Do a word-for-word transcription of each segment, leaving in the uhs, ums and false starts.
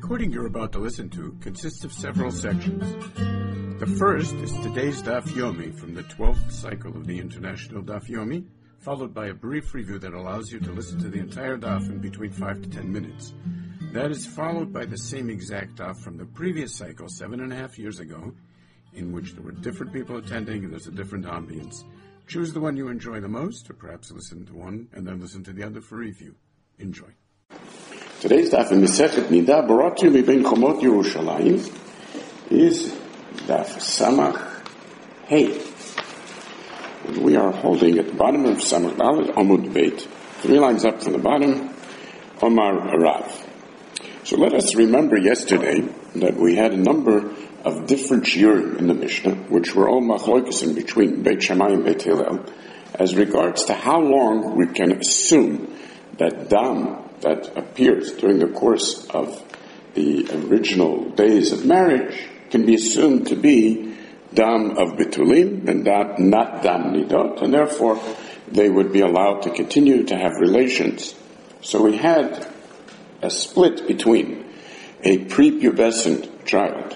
recording you're about to listen to consists of several sections. The first is today's Daf Yomi from the twelfth cycle of the International Daf Yomi, followed by a brief review that allows you to listen to the entire Daf in between five to ten minutes. That is followed by the same exact Daf from the previous cycle, seven and a half years ago, in which there were different people attending and there's a different ambience. Choose the one you enjoy the most, or perhaps listen to one and then listen to the other for review. Enjoy. Today's Daf in Masechet Nida, brought to you by Chomot Yerushalayim, is Daf Samach Hey. We are holding at the bottom of Samach Dalet Amud Beit, three lines up from the bottom, Omar Rav. So let us remember yesterday that we had a number of different shiurim in the Mishnah, which were all machlokas in between Beit Shammai and Beit Hillel, as regards to how long we can assume that dam that appears during the course of the original days of marriage can be assumed to be dam of betulim and that not dam nidot, and therefore they would be allowed to continue to have relations. So we had a split between a prepubescent child,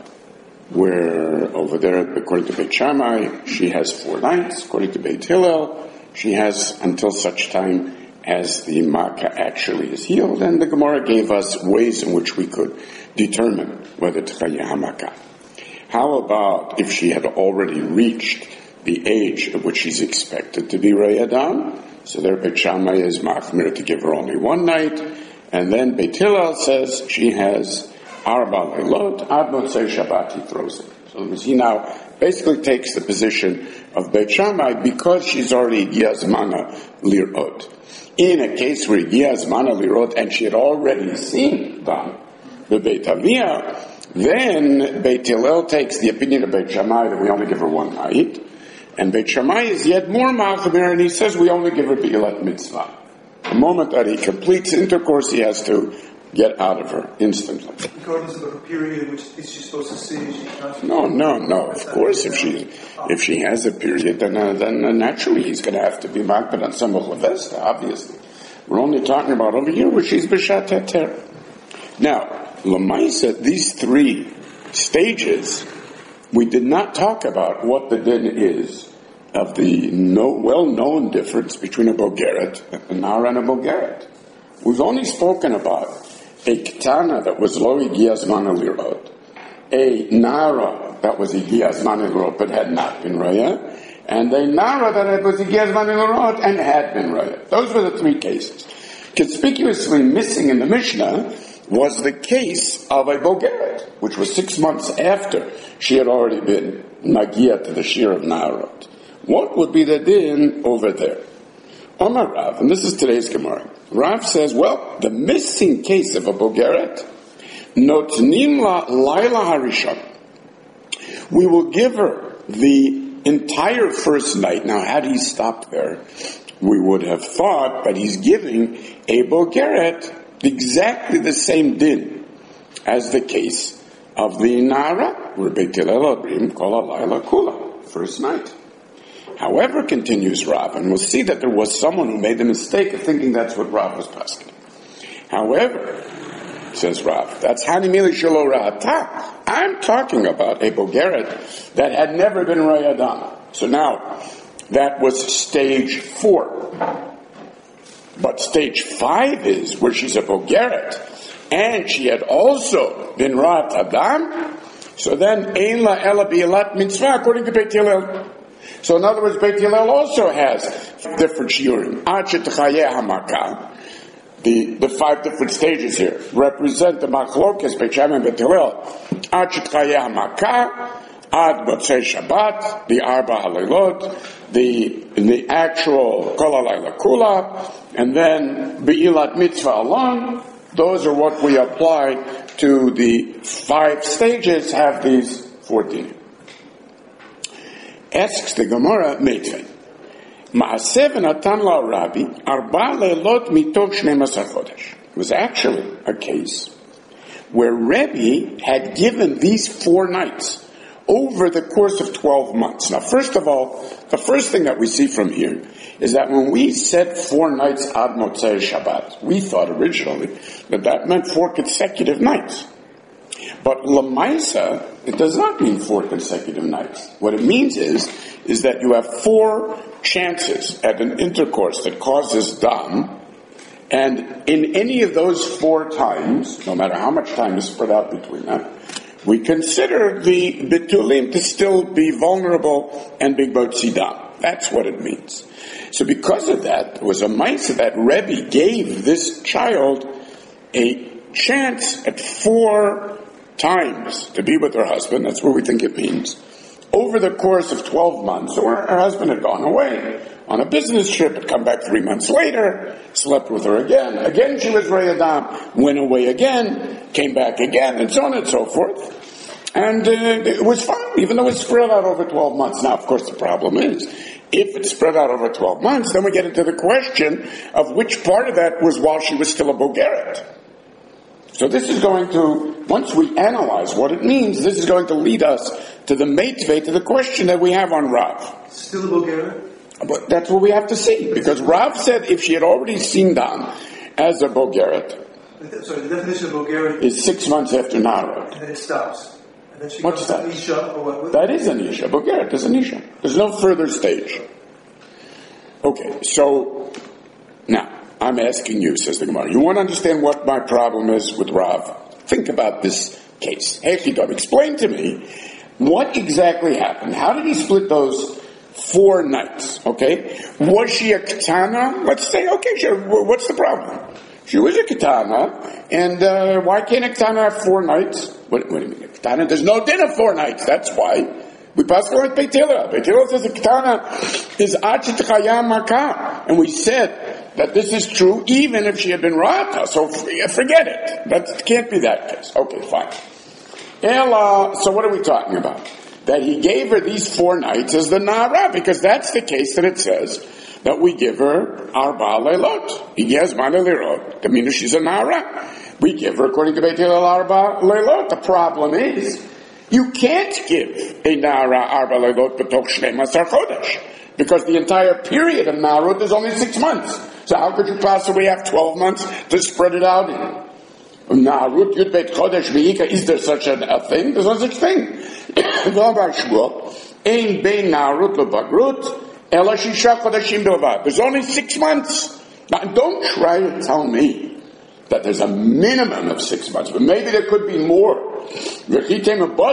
where over there, according to Beit Shammai, she has four nights. According to Beit Hillel, she has until such time as the Makkah actually is healed, and the Gemara gave us ways in which we could determine whether Tchayah HaMakkah. How about if she had already reached the age at which she's expected to be Rayadam? So there Beit Shammai is machmir to give her only one night, and then Beit Hillel says she has Arba Leilot, Ad Motzei Shabbat, he throws it. So he now basically takes the position of Beit Shammai because she's already Yazmana Lirot. In a case where Yazmana Lirot and she had already seen Dam, the Beit Avia, then Beit Hillel takes the opinion of Beit Shammai that we only give her one night, and Beit Shammai is yet more machmir, and he says we only give her B'ilat Mitzvah. The moment that he completes intercourse, he has to get out of her instantly. Regardless of her period, which is she supposed to see? She can't no, no, no. Of course, if she if she has a period, then uh, then uh, naturally he's going to have to be makbid on some Lavesta, obviously. We're only talking about over here where she's b'shat heter. Now, Lamaisa, these three stages, we did not talk about what the din is of the no, well-known difference between a bogeret, a nara, and a bogeret. We've only spoken about a ketana that was lo higiyazmana lirot, a nara that was higiyazmana lirot but had not been raya, and a nara that was higiyazmana lirot and had been raya. Those were the three cases. Conspicuously missing in the Mishnah was the case of a bogeret, which was six months after she had already been nagia to the shir of narot. What would be the din over there? Omar Rav, and this is today's Gemara. Rav says, well, the missing case of a bogeret, notnim la laila harishon. We will give her the entire first night. Now, had he stopped there, we would have thought, but he's giving a bogeret exactly the same din as the case of the nara, where Beit Hillel Abrim kol halayla kula, first night. However, continues Rav, and we'll see that there was someone who made the mistake of thinking that's what Rav was asking. However, says Rav, that's Hanimili Shelo Ra'ata. I'm talking about a bogeret that had never been Rayadam. So now, that was stage four. But stage five is where she's a bogeret, and she had also been Ra'at Adam. So then, Ein la ela bi'elat mitzvah, according to Beit Hillel. So in other words, Beit Hillel also has different shiurim. Ad shetchayeh hamakah. The the five different stages here represent the machlokas Beit Shammai and Beit Hillel. Ad shetchayeh hamakah, ad motzei Shabbat, the arba halilot, the the actual kol halayla kula, and then be'ilat mitzvah alone. Those are what we apply to the five stages. Have these fourteen. Asks the Gemara, Meitven, Ma'aseh v'natan la Rabbi, arba leilot mitoch shnei asar chodesh. It was actually a case where Rebbe had given these four nights over the course of twelve months. Now, first of all, the first thing that we see from here is that when we said four nights ad motzei Shabbat, we thought originally that that meant four consecutive nights. But Lamaisa, it does not mean four consecutive nights. What it means is, is that you have four chances at an intercourse that causes dam, and in any of those four times, no matter how much time is spread out between them, we consider the bitulim to still be vulnerable and be botzi dam. That's what it means. So because of that, it was a ma'aseh that Rebbe gave this child a chance at four times to be with her husband. That's what we think it means. Over the course of twelve months, or her husband had gone away on a business trip, had come back three months later, slept with her again. Again she was Reyadam, went away again, came back again, and so on and so forth. And uh, it was fine, even though it was spread out over twelve months. Now, of course, the problem is, if it's spread out over twelve months, then we get into the question of which part of that was while she was still a Bogeret. So this is going to, once we analyze what it means, this is going to lead us to the meitvei, to the question that we have on Rav. Still a Bogeret? But that's what we have to see, because Rav said if she had already seen Dan as a Bogeret, sorry, the definition of Bogeret is six months after Nara. And then it stops. And then she What's becomes that? an Isha, or what? That is an Isha. Bogeret is an Isha. There's no further stage. Okay, so now I'm asking you, says the Gemara, you want to understand what my problem is with Rav? Think about this case. Hey, Chidam, explain to me what exactly happened. How did he split those four nights? Okay, was she a Ketana? Let's say, okay, sure. What's the problem? She was a Ketana, and uh, why can't a Ketana have four nights? What, what do you mean, a Ketana? There's no din of four nights. That's why. We pass on with Beit Hillel. Beit Hillel says the Ketana is Achit Chayam Makah. And we said that this is true even if she had been Rata. So forget it. That can't be that case. Okay, fine. Ella, so what are we talking about? That he gave her these four nights as the Nara, because that's the case that it says that we give her Arba Leilot. Yes, Mana Leilot. That means she's a Nara. We give her, according to Beit Hillel, Arba Leilot. The problem is, you can't give a Nara Arba Leilot B'toch Shnei Masar Chodesh, because the entire period of Narut is only six months. So how could you possibly have twelve months to spread it out in? Narut Yud Beit Chodesh V'Yika, is there such a, a thing? There's no such thing. Ein Bein Narut L'Bagrut Ela Shisha Chodeshim Bilvad. There's only six months. Now, don't try to tell me that there's a minimum of six months, but maybe there could be more. But maybe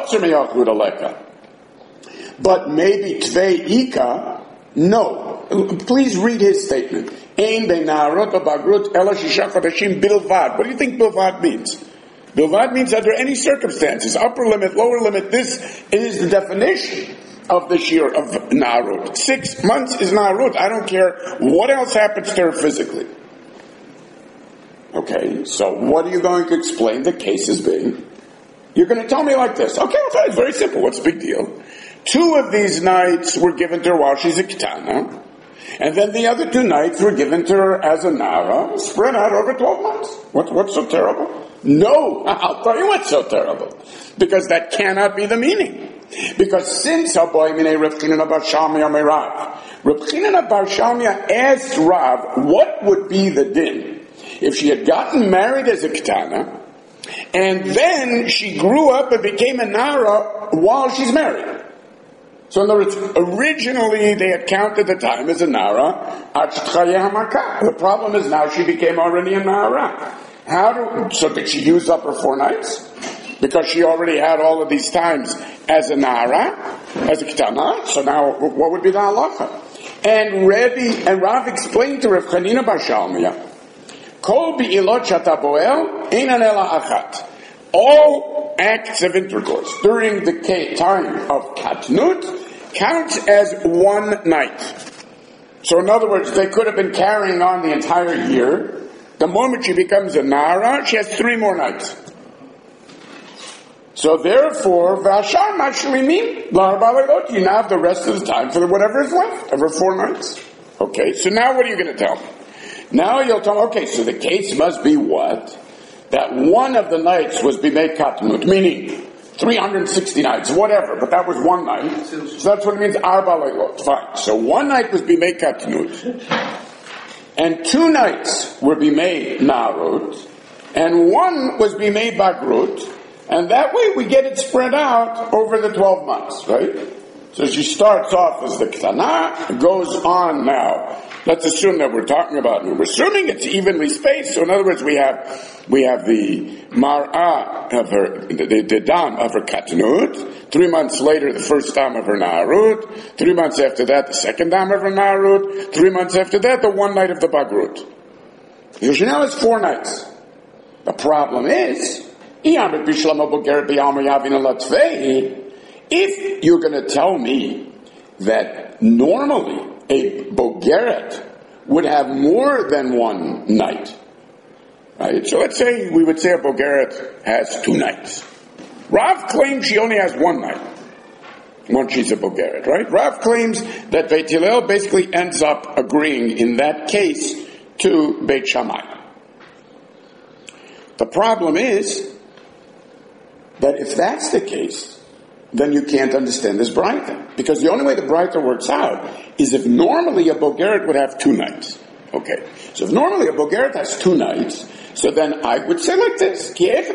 Tvei Ika, no. Please read his statement. Ein be'na'arot ba'bagrut ela shisha chodeshim bilvad. What do you think bilvad means? Bilvad means under any circumstances, upper limit, lower limit. This is the definition of the shear of na'arut. Six months is na'arut. I don't care what else happens to her physically. Okay, so what are you going to explain the case as being? You're going to tell me like this. Okay, I'll tell you. It's very simple. What's the big deal? Two of these nights were given to her while she's a Ketana, and then the other two nights were given to her as a Nara, spread out over twelve months. What, what's so terrible? No, I'll tell you what's so terrible. Because that cannot be the meaning. Because since Aboy Minei Reb Chanina bar Shalmia me Rav, Reb Chanina bar Shalmia asked Rav, what would be the din if she had gotten married as a Ketana, and then she grew up and became a Nara while she's married? So in other words, originally they had counted the time as a Nara. The problem is now she became already a Nara. How do, so did she use up her four nights? Because she already had all of these times as a Nara, as a Ketana. So now what would be the halacha? And Rebbe, and Rav explained to Rav Chanina bar Shalmia, Kol bi'ilot shata boel einan ela achat. All acts of intercourse during the time of Katnut counts as one night. So in other words, they could have been carrying on the entire year. The moment she becomes a Nara, she has three more nights. So therefore, Vashar Mashlimim, Larbalot, you now have the rest of the time for whatever is left, over four nights. Okay, so now what are you going to tell me? Now you'll tell me, okay, so the case must be what? That one of the nights was Bimei Katnut, meaning three hundred sixty nights, whatever, but that was one night. So that's what it means, Arba Leilot. Fine. So one night was Bimei Katnut, and two nights were Bimei Narut, and one was Bimei Bagrut. And that way we get it spread out over the twelve months, right? So she starts off as the Ktana, goes on now. Let's assume that we're talking about, we're assuming it's evenly spaced. So in other words, we have, we have the Mar'ah of her, the, the Dam of her Katnut. Three months later, the first Dam of her Na'arut. Three months after that, the second Dam of her Na'arut. Three months after that, the one night of the Bagrut. So she now has four nights. The problem is, if you're going to tell me that normally a Bogeret would have more than one night, right? So let's say, we would say a Bogeret has two nights. Rav claims she only has one night when she's a Bogeret, right? Rav claims that Beit Hillel basically ends up agreeing in that case to Beit Shammai. The problem is that if that's the case, then you can't understand this Braita. Because the only way the Braita works out is if normally a Bogeret would have two nights. Okay. So if normally a Bogeret has two nights, so then I would say like this.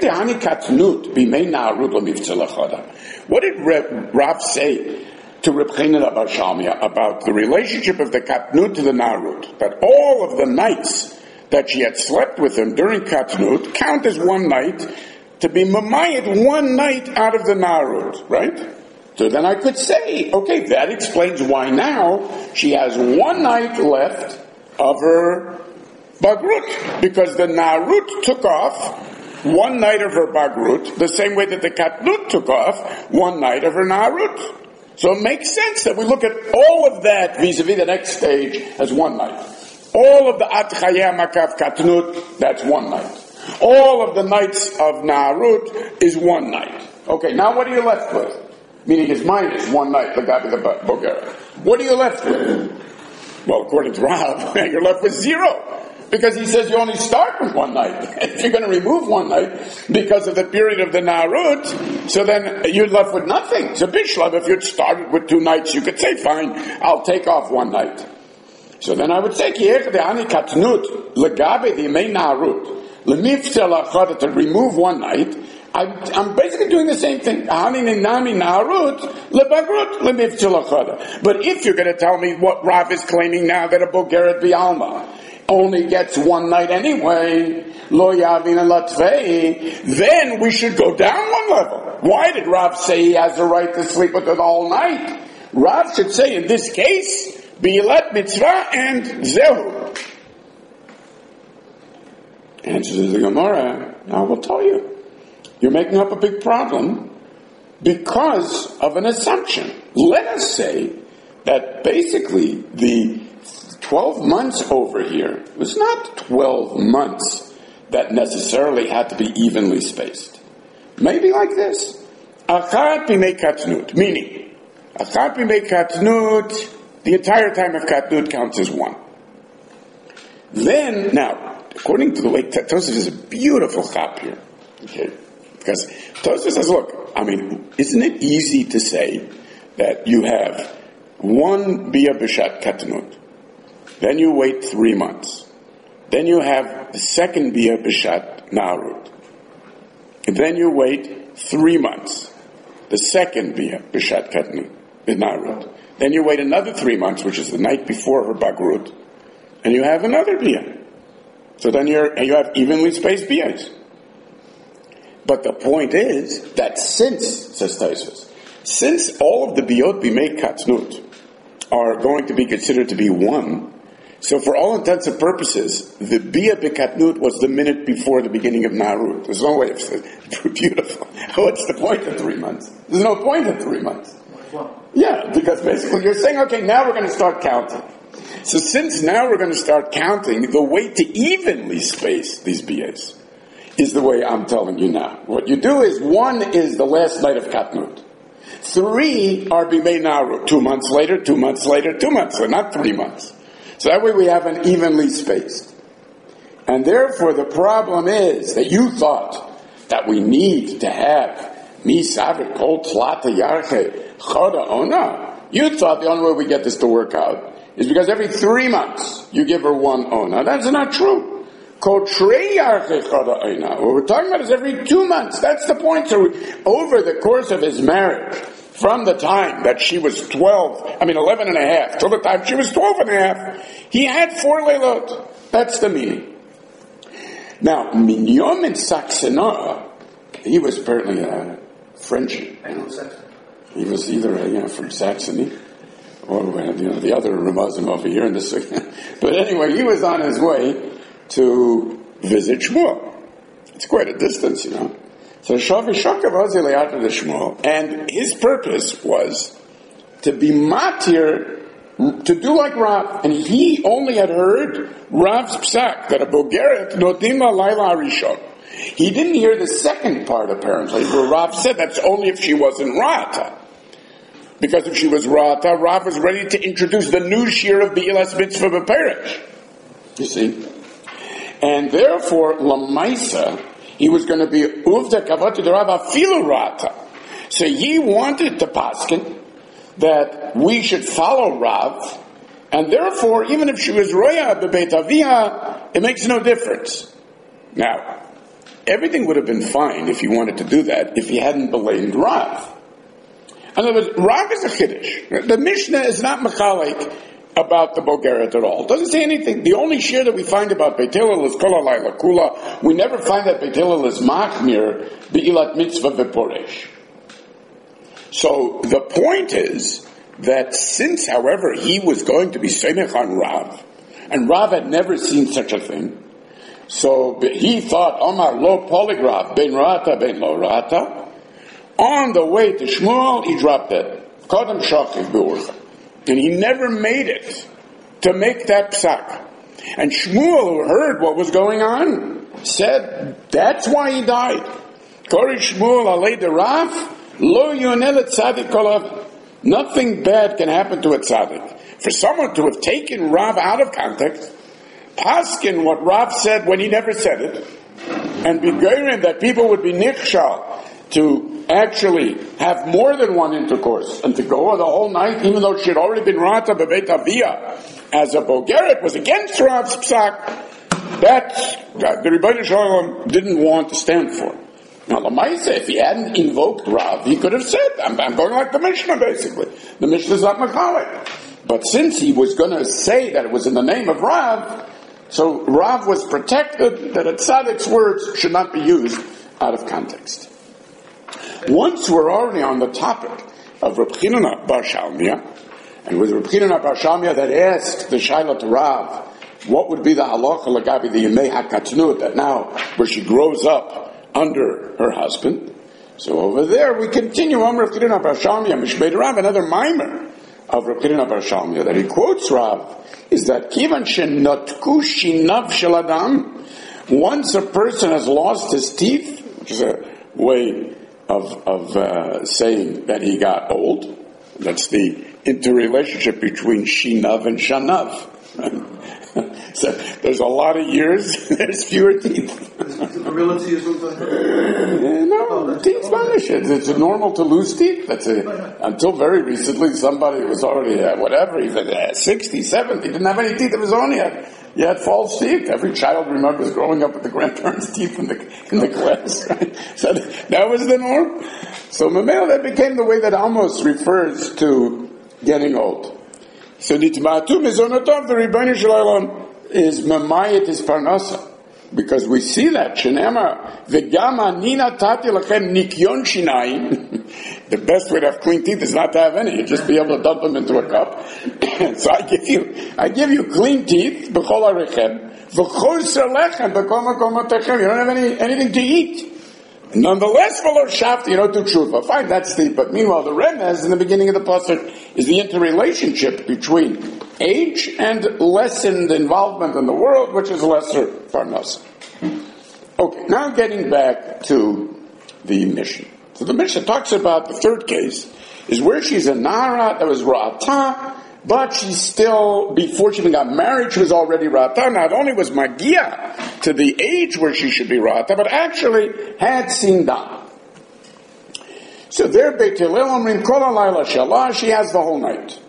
What did Rav say to Reb Chanan Bar Shalmia about the relationship of the Katnut to the Na'arut? That all of the nights that she had slept with him during Katnut count as one night, to be mamayit one night out of the Na'arut, right? So then I could say, okay, that explains why now she has one night left of her Bagrut, because the Na'arut took off one night of her Bagrut, the same way that the Katnut took off one night of her Na'arut. So it makes sense that we look at all of that vis-a-vis the next stage as one night. All of the At Chaya Makav Katnut, that's one night. All of the nights of Na'arut is one night. Okay, now what are you left with? Meaning his mind is one night, the guy with the Bogeret. What are you left with? Well, according to Rav, you're left with zero. Because he says you only start with one night. If you're going to remove one night because of the period of the Na'arut, so then you're left with nothing. So Bishlav, if you'd started with two nights, you could say, fine, I'll take off one night. So then I would say, Kiech de Ani Katnut, Legabe the Mei Na'arut. To remove one night, I'm, I'm basically doing the same thing. But if you're going to tell me what Rav is claiming now, that a Bogeret B'Alma only gets one night anyway, Lo Yavin Latvei, then we should go down one level. Why did Rav say he has the right to sleep with her all night? Rav should say in this case, Bi'elet Mitzvah and Zehu. Answers the Gemara, I will tell you. You're making up a big problem because of an assumption. Let us say that basically the twelve months over here was not twelve months that necessarily had to be evenly spaced. Maybe like this. Achat b'mei katnut, meaning, achat b'mei katnut, the entire time of katnut counts as one. Then, now, according to the way Tosfos is a beautiful chap here, okay? Because Tosfos says, look, I mean, isn't it easy to say that you have one bia b'shat katnut, then you wait three months, then you have the second bia b'shat na'arut, and then you wait three months, the second bia b'shat katnut na'arut, then you wait another three months, which is the night before her bagrut, and you have another bia. So then you're, you have evenly spaced bias. But the point is that since, says Tosfos, since all of the biot b'mei katnut are going to be considered to be one, so for all intents and purposes, the bia b'katnut was the minute before the beginning of Na'arut. There's no way of saying it. Beautiful. What's the point of three months? There's no point in three months. Yeah, because basically you're saying, okay, now we're going to start counting. So since now we're going to start counting, the way to evenly space these B As is the way I'm telling you now. What you do is, one is the last night of Katnut. Three are Bimei Na'arut. Two months later, two months later, two months later, not three months. So that way we have an evenly spaced. And therefore the problem is that you thought that we need to have Misavit Kol Tlata Yarche Choda Ona. You thought the only way we get this to work out is because every three months you give her one ona. That's not true. What we're talking about is every two months. That's the point. So over the course of his marriage, from the time that she was twelve, I mean eleven and a half, till the time she was twelve and a half, he had four leilot. That's the meaning. Now, Minyom and Saxena, he was apparently a French. You know. He was either you know, from Saxony, or you know, the other Muslim over here in this. But anyway, he was on his way to visit Shmuel. It's quite a distance, you know. So Shavi Shakav was Eliyahu to Shmuel, and his purpose was to be matir, to do like Rav, and he only had heard Rav's psak that a bogeret notim laila harishon. He didn't hear the second part apparently, where Rav said that's only if she wasn't Rata. Because if she was Rata, Rav was ready to introduce the new shir of Be'ilas Mitzvah B'Peresh. You see? And therefore, Lamaisa, he was going to be Uvda Kavot to Rav Afilu Rata. So he wanted to paskin that we should follow Rav, and therefore, even if she was Roya B'Beit Avia, it makes no difference. Now, everything would have been fine if he wanted to do that, if he hadn't blamed Rav. In other words, Rav is a Chiddush. The Mishnah is not Mechalik about the Bogeret at all. It doesn't say anything. The only shir that we find about Beit Hillel is Kol Halayla Kula. We never find that Beit Hillel is Machmir Be'ilat Mitzvah V'Poresh. So the point is that since, however, he was going to be Semech on Rav, and Rav had never seen such a thing, so he thought, Omar lo polygraph, ben Rata, ben lo Rata. On the way to Shmuel, he dropped it. Kodem Shachiv Be'urcha. And he never made it to make that psak. And Shmuel, who heard what was going on, said, that's why he died. Kori Shmuel alei de Rav, lo yonel et tzadik kolav. Nothing bad can happen to a tzaddik. For someone to have taken Rav out of context, paskin what Rav said when he never said it, and be goyim that people would be nichshal to actually have more than one intercourse, and to go the whole night, even though she had already been Rata B'Beit Avia, as a Bogeret was against Rav's psak, that, that the Rebbeinu Shalom didn't want to stand for. Now, Lamaisa, if he hadn't invoked Rav, he could have said, I'm, I'm going like the Mishnah, basically. The Mishnah is not Mechalik. But since he was going to say that it was in the name of Rav, so Rav was protected that a tzaddik's words should not be used out of context. Once we're already on the topic of Reb Chinana Bar Shalmia, and with Reb Chinana Bar Shalmia that asked the Shaila to Rav, what would be the halacha lagabi the Yemei HaKatnut, that now where she grows up under her husband. So over there we continue on Reb Chinana Bar Shalmia, Mishmei Rav, another mimer of Reb Chinana Bar Shalmia that he quotes Rav, is that Kivan shenotku shinav shel adam, once a person has lost his teeth, which is a way of of uh, saying that he got old. That's the interrelationship between shinav and shanav. So there's a lot of years, there's fewer teeth. Virility is also... Uh, no, oh, teeth vanish. It's, it's normal to lose teeth. That's a, until very recently, somebody was already, uh, whatever, even uh, sixty, seventy, didn't have any teeth of his own yet. He had false teeth. Every child remembers growing up with the grandparents' teeth in the in the class. Right? So that was the norm. So Mamel, that became the way that almost refers to getting old. So Nitma'atu Mizonotov, the Rebbeinu Shalom, is Mamayit is Parnasa. Because we see that, Shenema, V'gama nina tati lachem nikyon shinayim. The best way to have clean teeth is not to have any. You just be able to dump them into a cup. So I give you, I give you clean teeth, b'chol harechem, v'chosar lechem, b'kol makom matechem. You don't have any, anything to eat. Nonetheless, v'lo shafti, you don't do tshuva. Fine, that's the, but meanwhile the remez in the beginning of the pasuk is the interrelationship between age and lessened involvement in the world, which is lesser parnasa. Okay, now getting back to the Mishnah. So the Mishnah talks about the third case, is where she's a Nara that was Ra'ata, but she's still, before she even got married, she was already Ra'ata. Not only was Magia to the age where she should be Ra'ata, but actually had seen Dam. So there, Beit Hillel Omrim Kol Halayla Shalah, she has the whole night.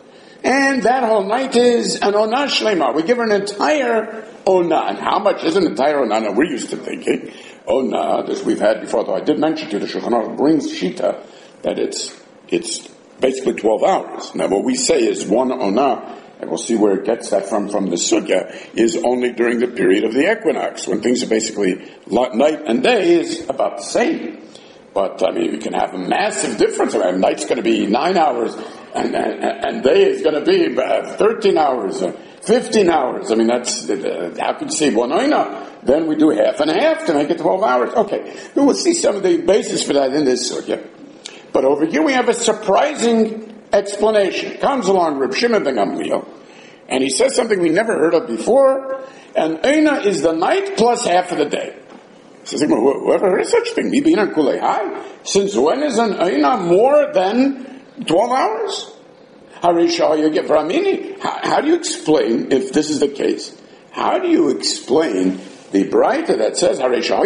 And that whole night is an Onah Shlema. We give her an entire Onah. And how much is an entire Onah? Now, we're used to thinking Onah, as we've had before, though I did mention to you, the Shulchan Aruch brings Shita, that it's, it's basically twelve hours. Now, what we say is one Onah, and we'll see where it gets that from, from the Sugya, is only during the period of the equinox, when things are basically night and day is about the same. But, I mean, you can have a massive difference. I mean, night's going to be nine hours, and, and, and day is going to be uh, thirteen hours, uh, fifteen hours. I mean, that's, uh, how can you say one oina? Then we do half and half to make it twelve hours. Okay, we'll see some of the basis for that in this sugya. But over here we have a surprising explanation. Comes along Reb Shimon ben Gamliel, and he says something we never heard of before, and oina is the night plus half of the day. Says, whoever heard of such thing? Since when is an oina more than twelve hours? How, how do you explain, if this is the case, how do you explain the Braita that says,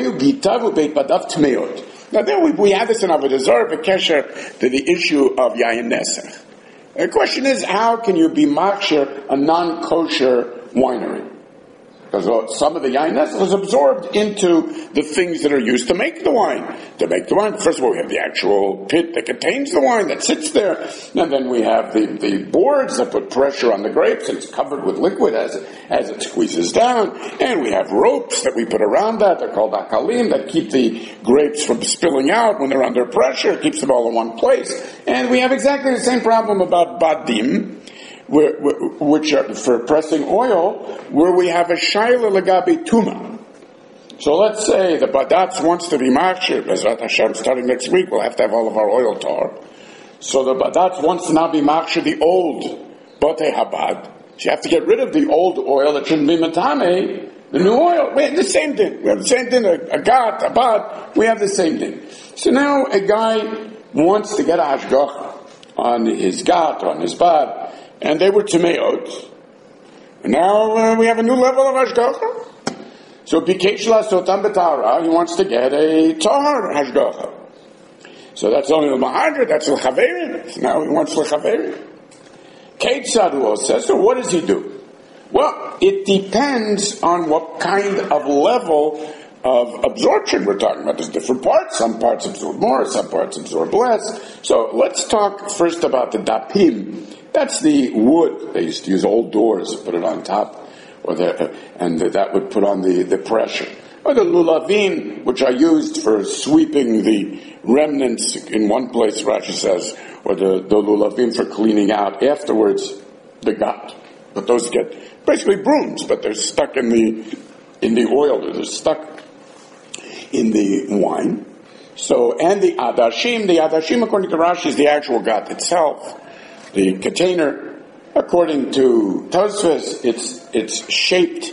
now there we, we have this in Avodah Zarah, B'kesher to the issue of Yayin Nesach. The question is, how can you be maksher a non-kosher winery? Because some of the yain nesach is absorbed into the things that are used to make the wine. To make the wine, first of all, we have the actual pit that contains the wine that sits there, and then we have the, the boards that put pressure on the grapes, and it's covered with liquid as it, as it squeezes down, and we have ropes that we put around that, they're called akalim, that keep the grapes from spilling out when they're under pressure, it keeps them all in one place. And we have exactly the same problem about badim, which are for pressing oil, where we have a shayla legabi tuma. So let's say the badatz wants to be machshir, Bezrat Hashem, starting next week, we'll have to have all of our oil tar. So the badatz wants to now be machshir the old botei habad. So you have to get rid of the old oil that shouldn't be matame, the new oil. We have the same thing. We have the same thing, a, a gat, a bad, we have the same thing. So now a guy wants to get a hashgacha on his gat, on his bad, and they were tameot. And now uh, we have a new level of hashgacha. So bikesh lasotam betara, he wants to get a tahar hashgacha. So that's only the mahadra, that's the chaverin. Now he wants the chaverin. Kate Saduo says, so what does he do? Well, it depends on what kind of level of absorption we're talking about. There's different parts. Some parts absorb more, some parts absorb less. So let's talk first about the dapim. That's the wood. They used to use old doors, put it on top, or the, and that would put on the, the pressure. Or the lulavim, which are used for sweeping the remnants in one place, Rashi says, or the, the lulavim for cleaning out afterwards the gut. But those get basically brooms, but they're stuck in the in the oil, they're stuck in the wine. So, and the adashim, the adashim according to Rashi is the actual gut itself. The container, according to Tosfos, it's it's shaped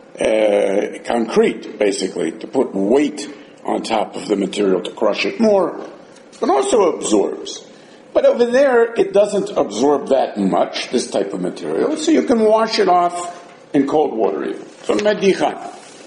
uh, concrete, basically, to put weight on top of the material to crush it more, but also absorbs. But over there, it doesn't absorb that much, this type of material, so you can wash it off in cold water even. So medichan.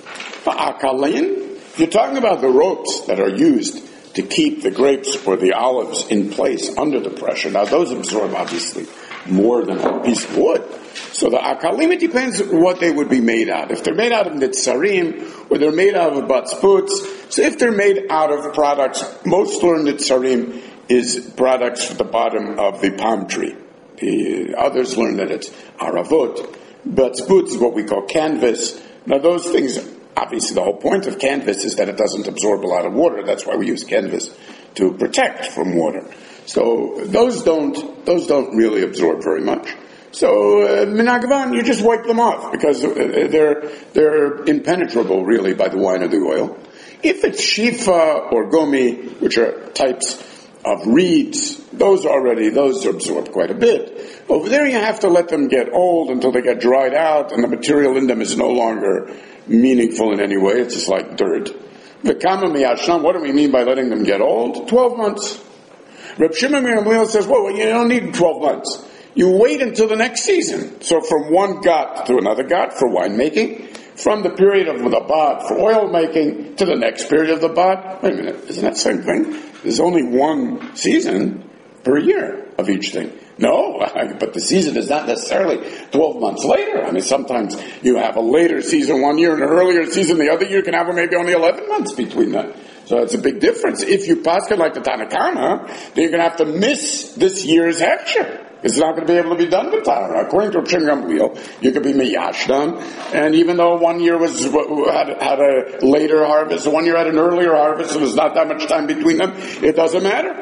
Fa'akalin, you're talking about the ropes that are used to keep the grapes or the olives in place under the pressure. Now those absorb obviously more than a piece of wood. So the akalim, it depends what they would be made out. If they're made out of nitzarim, or they're made out of batzputz, so if they're made out of products, most learn nitzarim is products from the bottom of the palm tree. The others learn that it's aravot. Batzputz is what we call canvas. Now those things, obviously the whole point of canvas is that it doesn't absorb a lot of water. That's why we use canvas to protect from water. So those don't those don't really absorb very much. So uh, minagavan, you just wipe them off because they're they're impenetrable really by the wine or the oil. If it's shifa or gomi, which are types of reeds, those already those absorb quite a bit. Over there, you have to let them get old until they get dried out, and the material in them is no longer meaningful in any way. It's just like dirt. V'kama miyasham, what do we mean by letting them get old? Twelve months. Reb Shimon ben Gamliel says, well, you don't need twelve months. You wait until the next season. So from one gat to another gat for winemaking, from the period of the bad for oil making to the next period of the bad. Wait a minute, isn't that the same thing? There's only one season per year of each thing. No, but the season is not necessarily twelve months later. I mean, sometimes you have a later season one year and an earlier season the other year. You can have maybe only eleven months between them. So it's a big difference. If you paskin like the Tanakama, then you're going to have to miss this year's hechsher. It's not going to be able to be done with Tara. According to Reb Shimon Gamliel, you could be meyashdan, and even though one year was had, had a later harvest, one year had an earlier harvest, so there's not that much time between them, it doesn't matter.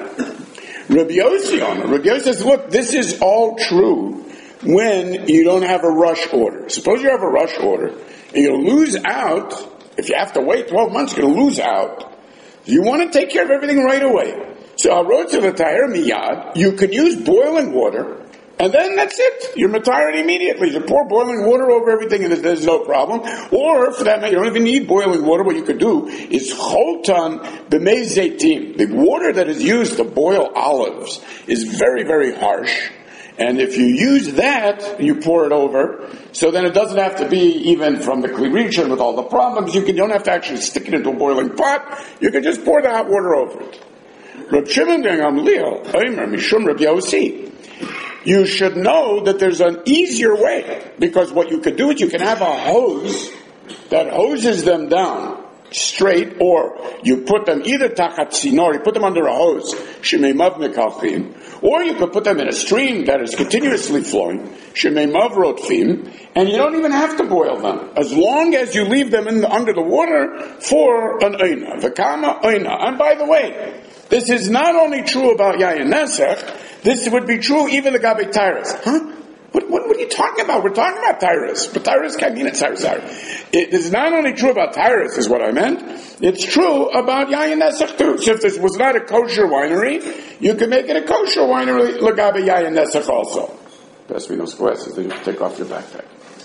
Rabbi Yossi on it. Rabbi Yossi says, look, this is all true when you don't have a rush order. Suppose you have a rush order, and you lose out, if you have to wait twelve months, you're going to lose out. You want to take care of everything right away. So I wrote to the Tahir Miyad, you can use boiling water, and then that's it. You're retired immediately. You pour boiling water over everything and there's no problem. Or, for that matter, you don't even need boiling water. What you could do is choltan b'mei zeitim. The water that is used to boil olives is very, very harsh. And if you use that, you pour it over, so then it doesn't have to be even from the Kli Rishon with all the problems. You, can, you don't have to actually stick it into a boiling pot. You can just pour the hot water over it. Reb Shimon ben Gamliel, Omer Mishum Reb Yossi. You should know that there's an easier way, because what you could do is you can have a hose that hoses them down straight, or you put them either tachat sinor, you put them under a hose, shemeimav mekalchim, or you could put them in a stream that is continuously flowing, shemeimav rotfim, and you don't even have to boil them, as long as you leave them in the, under the water for an oina, v'kama oina. And by the way, this is not only true about Yayin Nesach, this would be true even the Gabi Tyrus. Huh? What, what, what are you talking about? We're talking about Tyrus. But Tyrus can't mean it. Sorry, sorry. It is not only true about Tyrus, is what I meant. It's true about Yayin Nesach too. So if this was not a kosher winery, you could make it a kosher winery, Lagabi Yayin Nesach also. Best me those glasses, then you can take off your backpack.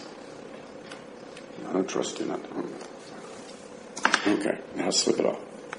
I don't trust you not. Okay, now slip it off.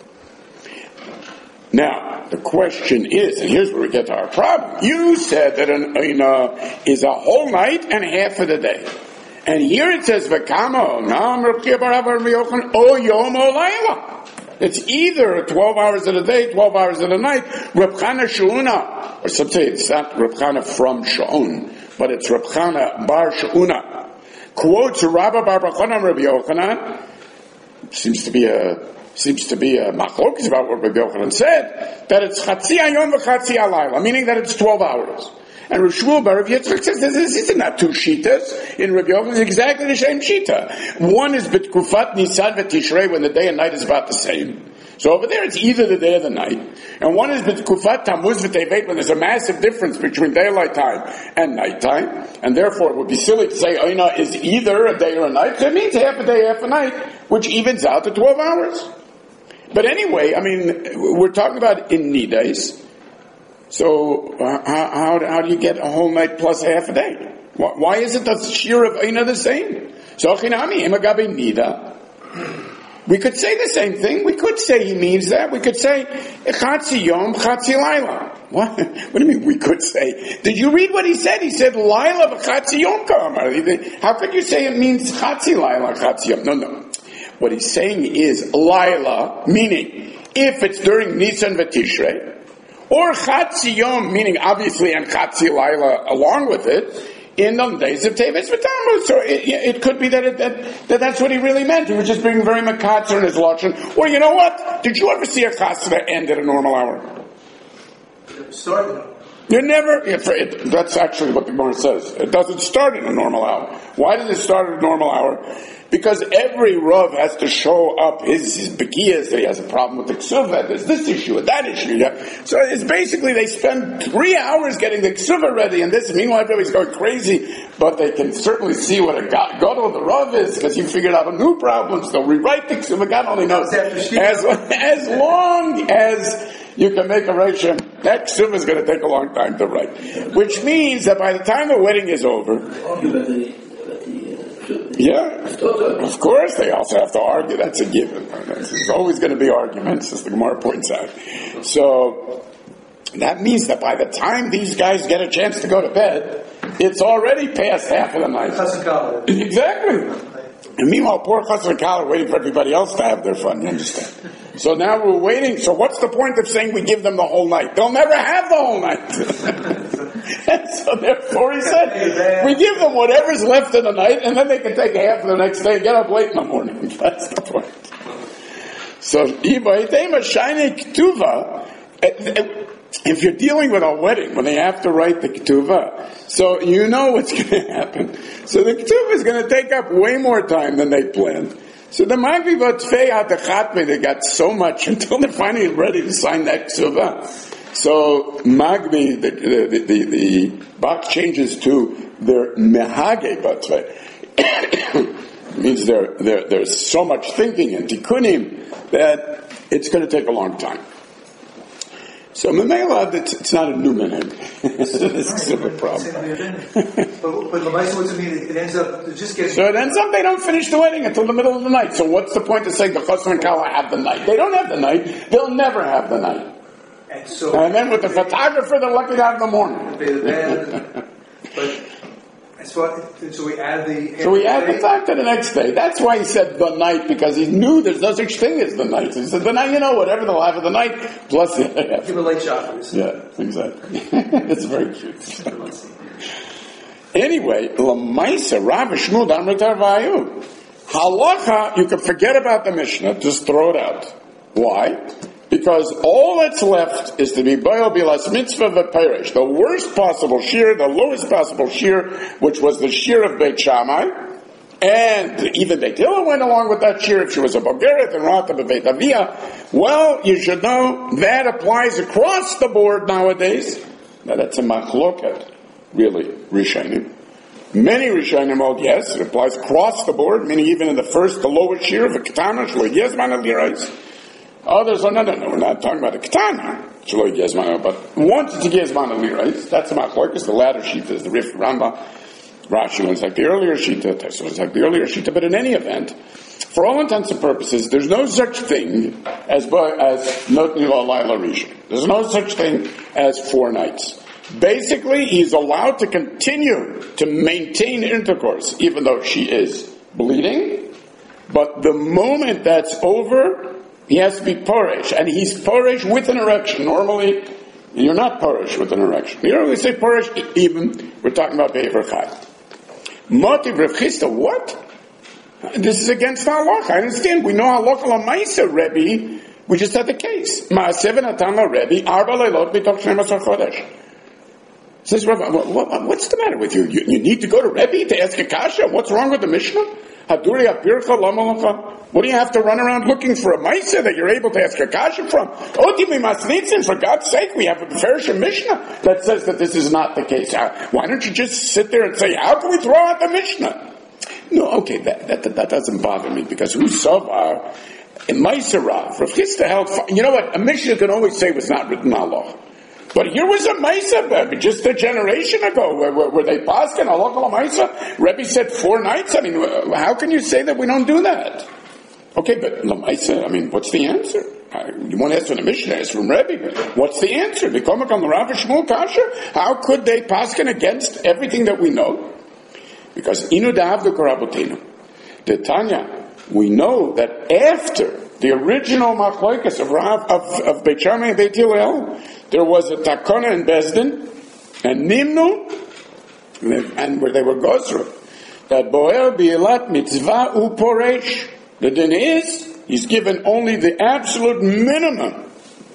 Now, the question is, and here's where we get to our problem. You said that an oina is a whole night and half of the day. And here it says, V'kama onam Reb Chia bar Abba Reb Yochanan o yom o layla. It's either twelve hours of the day, twelve hours of the night. Reb Chana She'una, or some say it's not Reb Chana from She'un, but it's Reb Chana bar She'una. Quotes Rabba bar Chanan Reb Yochanan. Seems to be a Seems to be a machlokes about what Rabbi Yochanan said, that it's chatzi hayom v'chatzi halayla, meaning that it's twelve hours. And Rav Shmuel bar Rav Yitzchak says this is not two shitas. In Rabbi Yochanan, it's exactly the same shita. One is b'tkufat Nisan v'Tishrei, when the day and night is about the same. So over there, it's either the day or the night. And one is b'tkufat Tammuz v'Tevet, when there's a massive difference between daylight time and nighttime. And therefore, it would be silly to say oina is either a day or a night. So it means half a day, half a night, which evens out to twelve hours. But anyway, I mean, we're talking about in nidays. So uh, how, how how do you get a whole night plus half a day? Why, why isn't the shir of Eina the same? So chinami emagabe nida. We could say the same thing. We could say he means that. We could say chatzi yom chatzi laila. What? What do you mean? We could say? Did you read what he said? He said laila v'chatzi yom kamar. How could you say it means chatzi laila chatzi yom? No, no. What he's saying is laila, meaning if it's during Nisan v'Tishrei, or chatzi yom, meaning obviously and chatzi laila along with it, in the days of Teves v'Tammuz. So it, it could be that, it, that that that's what he really meant. He was just being very makatzer in his lashon. Or you know what? Did you ever see a chasna end at a normal hour? Started. You never, it, that's actually what the Gemara says. It doesn't start in a normal hour. Why does it start at a normal hour? Because every Rav has to show up his, his bekiyas, that he has a problem with the ksuva, there's this issue and that issue. Yeah? So it's basically they spend three hours getting the ksuva ready, and this, meanwhile everybody's going crazy, but they can certainly see what a gadol the Rav is, because he figured out a new problem, so they'll rewrite the ksuva, God only knows. As, as long as you can make a reshim, that ksuva is going to take a long time to write. Which means that by the time the wedding is over, yeah, of course they also have to argue. That's a given. There's always going to be arguments, as the Gemara points out. So that means that by the time these guys get a chance to go to bed, it's already past half of the night. Exactly. And meanwhile, poor Chassan Kala waiting for everybody else to have their fun. You understand? So now we're waiting. So what's the point of saying we give them the whole night? They'll never have the whole night. And so therefore he said, we give them whatever's left of the night, and then they can take half of the next day and get up late in the morning. That's the point. So, if you're dealing with a wedding, when they have to write the ketuvah, so you know what's going to happen. So the ketuvah is going to take up way more time than they planned. So the Magbi Batzvei had the Chatme, they got so much until they're finally ready to sign that ketuvah. So Magbi, the, the, the, the Bach changes to their Mehage Batzvei. Means there, there, there's so much thinking and tikkunim that it's going to take a long time. So Memela, it's, it's not a new minhag. It's a problem. But, but Lamaisa, what's it mean? It ends up, it just gets... So it ends up they don't finish the wedding until the middle of the night. So what's the point of saying the Chassan and Kala have the night? They don't have the night. They'll never have the night. And, so, and then with the photographer, they're lucky to have the morning. Pay the band. But... So, so we add the... So we add the time to the next day. That's why he said the night, because he knew there's no such thing as the night. He said the night, you know, whatever they'll have of the night, plus the other half. Give a late shot for this. Yeah, exactly. It's very cute. Anyway, L'maisa Rav Shmuel Damar Tarvayu. Halacha, you can forget about the Mishnah, just throw it out. Why? Because all that's left is to be Baal Bilas Mitzvah V'Peresh, the worst possible shear, the lowest possible shear, which was the shear of Beit Shammai, and even Beit Hillel went along with that shear if she was a Bogeret and Rata B'Beit Aviyah. Well, you should know that applies across the board nowadays. Now that's a machloket, really, Rishonim. Many Rishonim hold yes, it applies across the board, meaning even in the first, the lowest shear of a Ketana, Shlo Yezman Al Yirais. Others are, no, no, no, we're not talking about a Ketana, Shlo Yezman, but once it's a Yezman Al Yirais, that's the machloket, the latter sheet is the Rif Ramba. Rashi was like the earlier Shita, Tesla was like the earlier Shita, but in any event, for all intents and purposes, there's no such thing as as Not Nila Laila Rishon. There's no such thing as four nights. Basically, he's allowed to continue to maintain intercourse, even though she is bleeding, but the moment that's over, he has to be poresh, and he's poresh with an erection. Normally, you're not poresh with an erection. You don't really say poresh, even, we're talking about Be'ever Chai. Motiv Rav Chisda, what? This is against halacha. I understand. We know halacha l'maisa, Rebbe. We just had the case. Ma'aseh v'natan Rebbe arba leilot b'toch shnei asar chodesh. Says Rebbe, what, what, what's the matter with you? you? You need to go to Rebbe to ask a kasha? What's wrong with the Mishnah? Haduri apircha lamalacha. What do you have to run around looking for a maisa that you're able to ask a kasha from? Odimi masnitzin, for God's sake, we have a Beferish Mishnah that says that this is not the case. Why don't you just sit there and say, how can we throw out the Mishnah? No, okay, that, that, that doesn't bother me, because who savar in Maisa Rav, Rav Chisda held, you know what, a Mishnah can always say was not written Allah. But here was a Maisa, Rebbe, just a generation ago, where, where, where they passed in a local Maisa. Rebbe said four nights. I mean, how can you say that we don't do that? Okay, but La Maisa, I mean, what's the answer? You want to ask from the Mishnah, ask from Rebbe, but what's the answer? They come on the Rav Shmuel Kasha? How could they paskin against everything that we know? Because inu da'avdu korabotenu. The Tanya, we know that after the original machloikas of Rav of, of Beit Shammai and Beit Hillel, there was a takona in Bezdin and Nimnu, and where they were gosra, that boer bi'elat mitzvah uporesh. The din is he's given only the absolute minimum.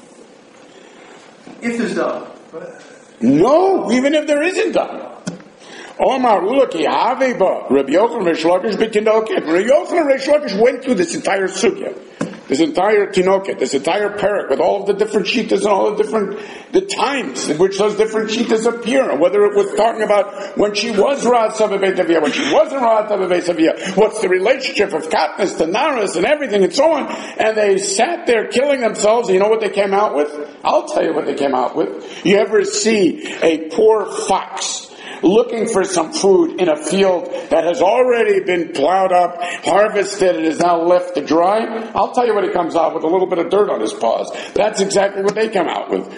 If there's done. No, even if there isn't done. Omar Ulaki Haveba, Rabbi Yochanan Reish Lakish b'Tinoket. Rabbi Yochanan and Reish Lakish went through this entire sugya, this entire Tinoket, this entire parak with all of the different shitas and all the different the times in which those different shitas appear, and whether it was talking about when she was Ra'at Savavei Taviyah, when she wasn't Ra'at Savavei Taviyah, what's the relationship of Katniss to Naras and everything and so on. And they sat there killing themselves. And you know what they came out with? I'll tell you what they came out with. You ever see a poor fox looking for some food in a field that has already been plowed up, harvested, and is now left to dry? I'll tell you what he comes out with, a little bit of dirt on his paws. That's exactly what they come out with.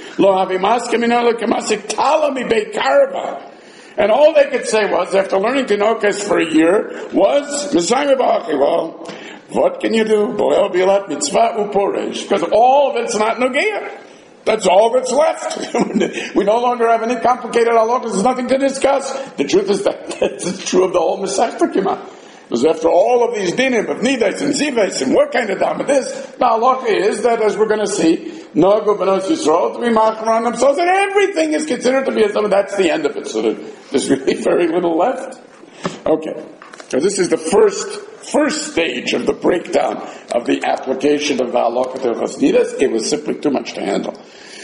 And all they could say was, after learning Tinokas for a year, was, well, What can you do? Boel bilat mitzvah uporesh. Because all of it's not nogea. That's all that's left. We no longer have any complicated halachas. There's nothing to discuss. The truth is that it's true of the whole Masechta Kima. Because after all of these dinim of nidas and zivas and what kind of dam it is, the halacha is that, as we're going to see, Nogu B'nos Yisrael to be machmer on themselves, and everything is considered to be a dam. That's the end of it. So there's really very little left. Okay. So this is the first first stage of the breakdown of the application of the halacha to nidas. It was simply too much to handle.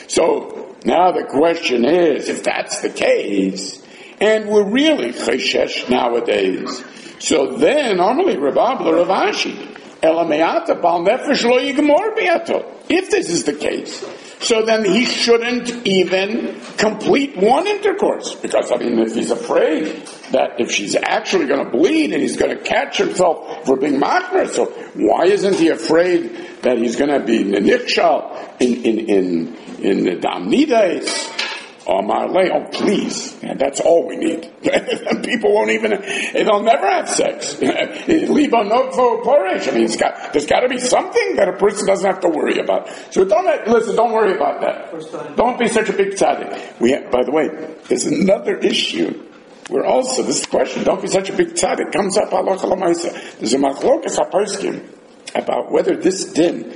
So now the question is, if that's the case, and we're really cheshesh nowadays, so then normally Rabbi Rav Ashi, Elameata bal nefesh lo yigmor beato. If this is the case, so then he shouldn't even complete one intercourse. Because, I mean, if he's afraid that if she's actually going to bleed and he's going to catch himself for being machmer, so why isn't he afraid that he's going to be nenichshal in, in, in, in the dam nidas? Oh, Marley, oh, please. Yeah, that's all we need. People won't even, they'll never have sex. Leave a note for porridge. I mean, it's got, there's got to be something that a person doesn't have to worry about. So don't, listen, don't worry about that. Don't be such a big tzaddik. We have, by the way, there's another issue where also, this question, don't be such a big tzaddik, comes up halacha l'maisa. There's a machlokas haposkim about whether this din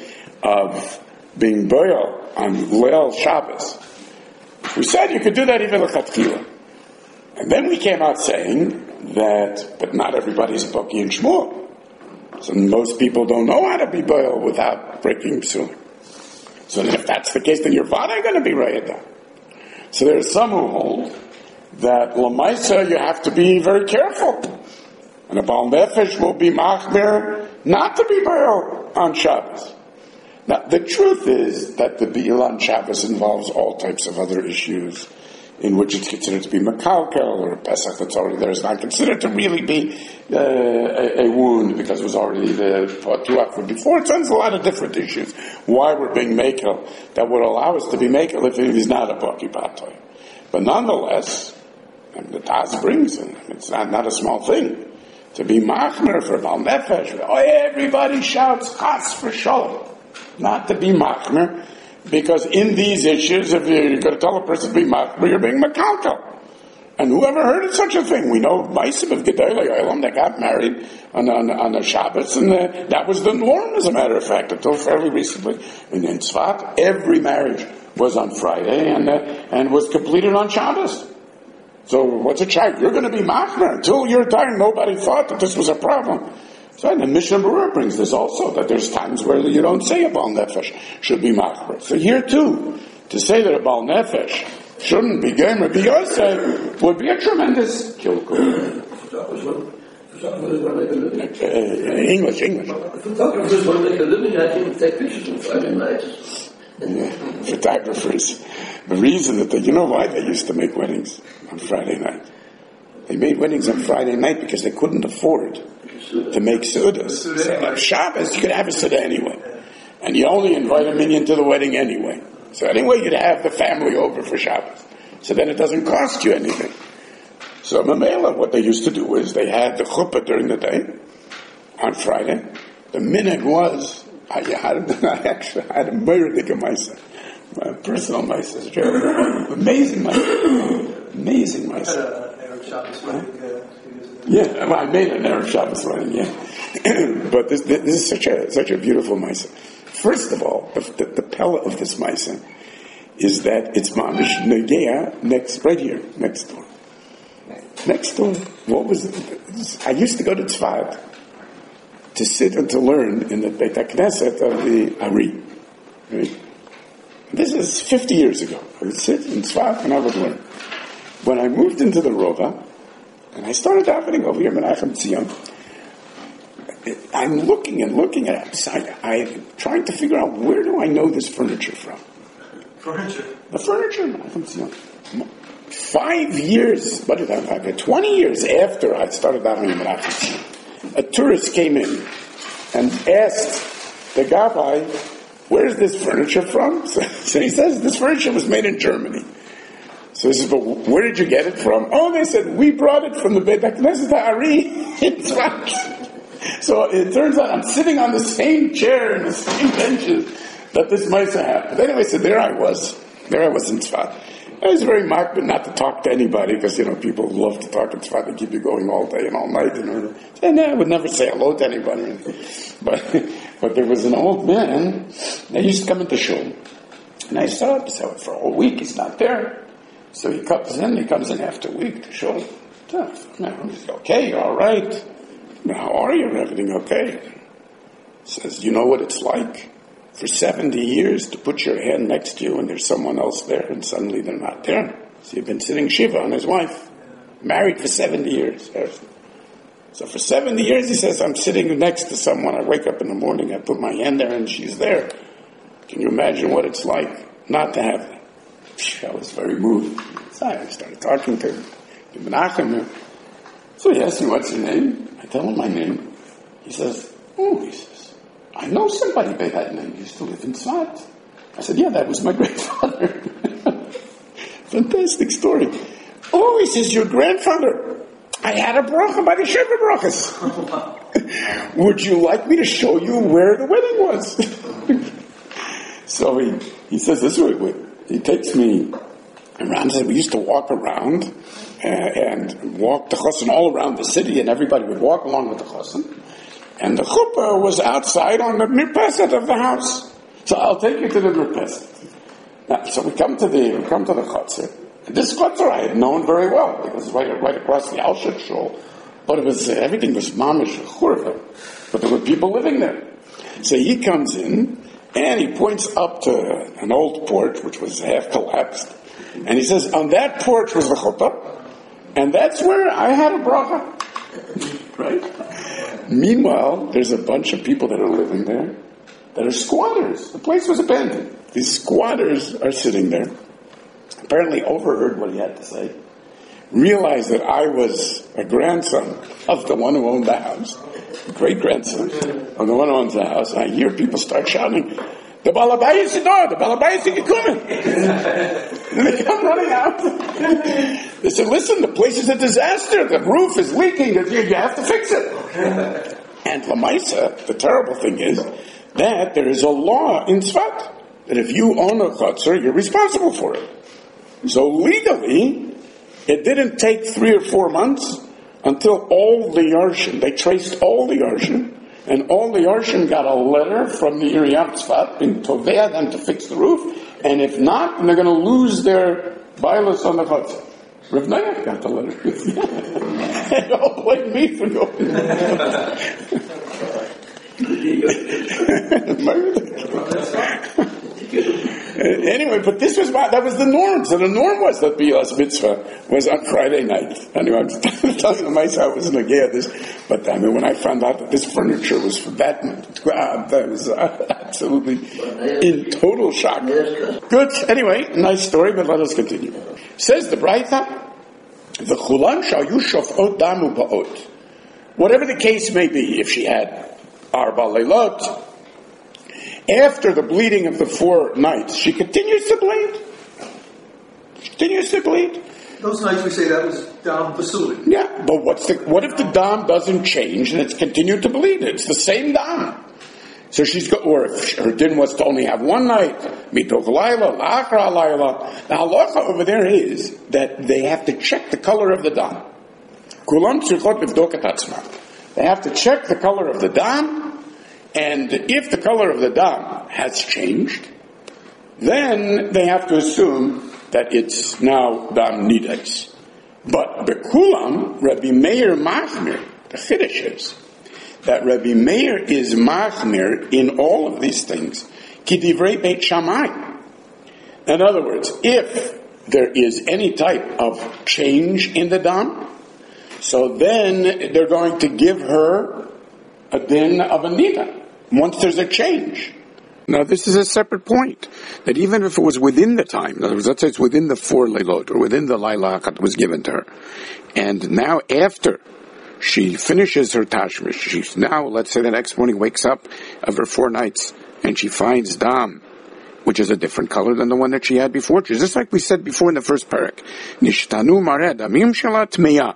of being boil on Leil Shabbos, we said you could do that even l'chatchila. And then we came out saying that, but not everybody's a Baki and Shmuel. So most people don't know how to be boil without breaking psulim. So then if that's the case, then you're vada going to be rayada. So there are some who hold that l'maisa you have to be very careful. And a Baal Nefesh will be machmer not to be boil on Shabbos. Now, the truth is that the Be'il on Shabbos involves all types of other issues in which it's considered to be makalkel, or a Pesach that's already there is not considered to really be uh, a, a wound because it was already the Tuach before. It sends a lot of different issues. Why we're being makel that would allow us to be makel if he's not a Baki Batoy. But nonetheless, and the Taz brings in, it's not, not a small thing, to be machmer for Baal Nefesh. Oh, everybody shouts chas for shalom. Not to be machmer, because in these issues, if you're going to tell a person to be machmer, you're being makalkal. And whoever heard of such a thing? We know Maisim of Gedolei Olam that got married on, on, on a Shabbos, and the, that was the norm, as a matter of fact, until fairly recently. And in Tzfat, every marriage was on Friday and uh, and was completed on Shabbos. So what's a child? You're going to be machmer. Until your time, nobody thought that this was a problem. So, and the Mishnah Berurah brings this also, that there's times where you don't say a Baal Nefesh should be machmer. So here too, to say that a Baal Nefesh shouldn't be Gomer B'Yosef would be a tremendous kilkul. Uh, English, English. Yeah, photographers. The reason that they, you know why they used to make weddings on Friday night? They made weddings on Friday night because they couldn't afford to make sudas. So on Shabbos, you could have a suda anyway. And you only invite a minion to the wedding anyway. So anyway, you'd have the family over for Shabbos. So then it doesn't cost you anything. So Mamela, what they used to do is they had the chuppah during the day on Friday. The minhag was, I had, I actually had a murder myself. My personal myself. Amazing myself. Amazing myself. Yeah, well, I made an Erev Shabbos wedding, yeah. But this, this is such a such a beautiful Maisa. First of all, the, the, the pella of this Maisa is that it's Mamish Negea next, right here, next door. Next door, what was it? I used to go to Tzfat to sit and to learn in the Beit HaKnesset of the Ari. Right? This is fifty years ago. I would sit in Tzfat and I would learn. When I moved into the Rova, and I started davening over here, Menachem Tzion, I'm looking and looking at it. I, I'm trying to figure out, where do I know this furniture from? Furniture? The furniture, Menachem Tzion. Five years, what did I have? twenty years after I started davening Menachem Tzion, a tourist came in and asked the Gabbai, where's this furniture from? So, so he says, this furniture was made in Germany. So he says, but where did you get it from? Oh, they said, we brought it from the Beit HaKnesset Ari in Tzfat. So it turns out I'm sitting on the same chair and the same benches that this Maisa happened. Anyway, so there I was. There I was in Tzfat. I was very marked, but not to talk to anybody, because, you know, people love to talk in Tzfat and keep you going all day and all night. You know. And I would never say hello to anybody. But, but there was an old man, that used to come into shul. And I saw him, so for a whole week he's not there. So he comes in, he comes in after a week to shul. So, he's okay, all right. How are you? Everything okay? He says, you know what it's like for seventy years to put your hand next to you and there's someone else there and suddenly they're not there. So you've been sitting Shiva on his wife, married for seventy years. So for seventy years, he says, I'm sitting next to someone. I wake up in the morning, I put my hand there and she's there. Can you imagine what it's like not to have that? I was very moved. So I started talking to him. To Menachem. So he asked me, what's your name? I tell him my name. He says, oh, he says, I know somebody by that name. He used to live in Tzfat. I said, yeah, that was my grandfather. Fantastic story. Oh, he says, your grandfather. I had a bracha by the Sheva brachas. Would you like me to show you where the wedding was? So he, he says this way, he takes me around. We used to walk around uh, and walk the chassan all around the city, and everybody would walk along with the chassan. And the chuppah was outside on the mirpeset of the house. So I'll take you to the mirpeset. Now, so we come to the we come to the chutzner. This chutzner I had known very well because it was right, right across the Alshik shul. But it was uh, everything was mamish churva. But there were people living there. So he comes in and he points up to an old porch which was half collapsed. And he says, on that porch was the chuppah, and that's where I had a bracha. Right? Meanwhile, there's a bunch of people that are living there that are squatters. The place was abandoned. These squatters are sitting there, apparently overheard what he had to say, realized that I was a grandson of the one who owned the house, great-grandson of the one who owns the house. I hear people start shouting, the Balabayis is there, the Balabayis is coming. And they come running out. They said, listen, the place is a disaster. The roof is leaking. You have to fix it. And Lamaisa, the terrible thing is that there is a law in Tzfat that if you own a chutzner, you're responsible for it. So legally, it didn't take three or four months until all the Yarshim, they traced all the Yarshim, and all the Yarshim got a letter from the Iriyat Tzfat in Tovea them to fix the roof, and if not, then they're going to lose their bailas on the chutzner. Rav Naya got the letter. They all blame me for going. Anyway, but this was that was the norm. So the norm was that Bilas Mitzvah was on Friday night. Anyway, I'm telling you myself I was Nagea this, but I mean when I found out that this furniture was for that, uh, that was uh, absolutely in total shock. Good. Anyway, nice story, but let us continue. Says the Braita, the Chulan shayu shofot damu ba'ot. Whatever the case may be, if she had arba leilot, after the bleeding of the four nights, she continues to bleed. She continues to bleed. Those nights we say that was dam basuli. Yeah, but what's the, what if the dam doesn't change and it's continued to bleed? It's the same dam. So she's got, or if her din was to only have one night, mitov laila, la'achra laila. The halacha over there is that they have to check the color of the dam. Kulam tzrichot livdok et atzman. They have to check the color of the dam. And if the color of the dam has changed, then they have to assume that it's now dam nidas. But bekulam, Rabbi Meir machmir, the chiddush is that Rabbi Meir is machmir in all of these things. Ki divrei Beit Shammai. In other words, if there is any type of change in the dam, so then they're going to give her a din of a nida. Once there's a change. Now, this is a separate point. That even if it was within the time, in other words, let's say it's within the four leilot, or within the laila that was given to her, and now after she finishes her tashmish, she's now, let's say the next morning wakes up of her four nights, and she finds dam, which is a different color than the one that she had before. Just like we said before in the first parak. Nishtanu mareh damim shalat meya.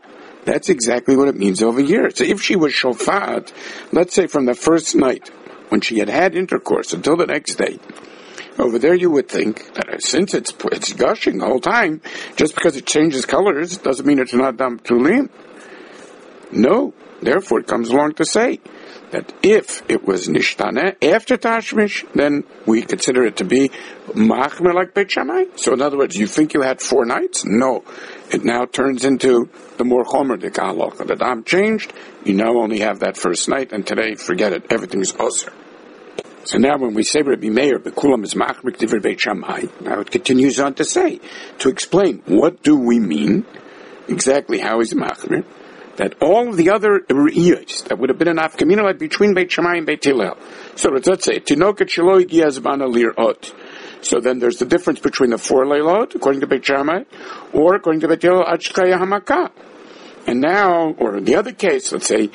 That's exactly what it means over here. So if she was shofat, let's say from the first night, when she had had intercourse until the next day, over there you would think that since it's it's gushing the whole time, just because it changes colors doesn't mean it's not dam tulim. No. Therefore, it comes along to say that if it was nishtana after tashmish, then we consider it to be machmer like Beit Shammai. So in other words, you think you had four nights? No. It now turns into the more chomer de halacha. The dam changed, you now only have that first night, and today, forget it, everything is osir. So now when we say Rabbi Meir, Bekulam is machmer k'divrei Beit Shammai, now it continues on to say, to explain, what do we mean? Exactly how is machmer? That all of the other re'iyos that would have been an afkamina like between Beit Shammai and Beit Hillel. So let's say, Tinoket shelo higia zman lir'ot. So then there's the difference between the four leilot, according to Beit Shammai, or according to Beit Hillel, ad shkaya hamaka. And now, or in the other case, let's say,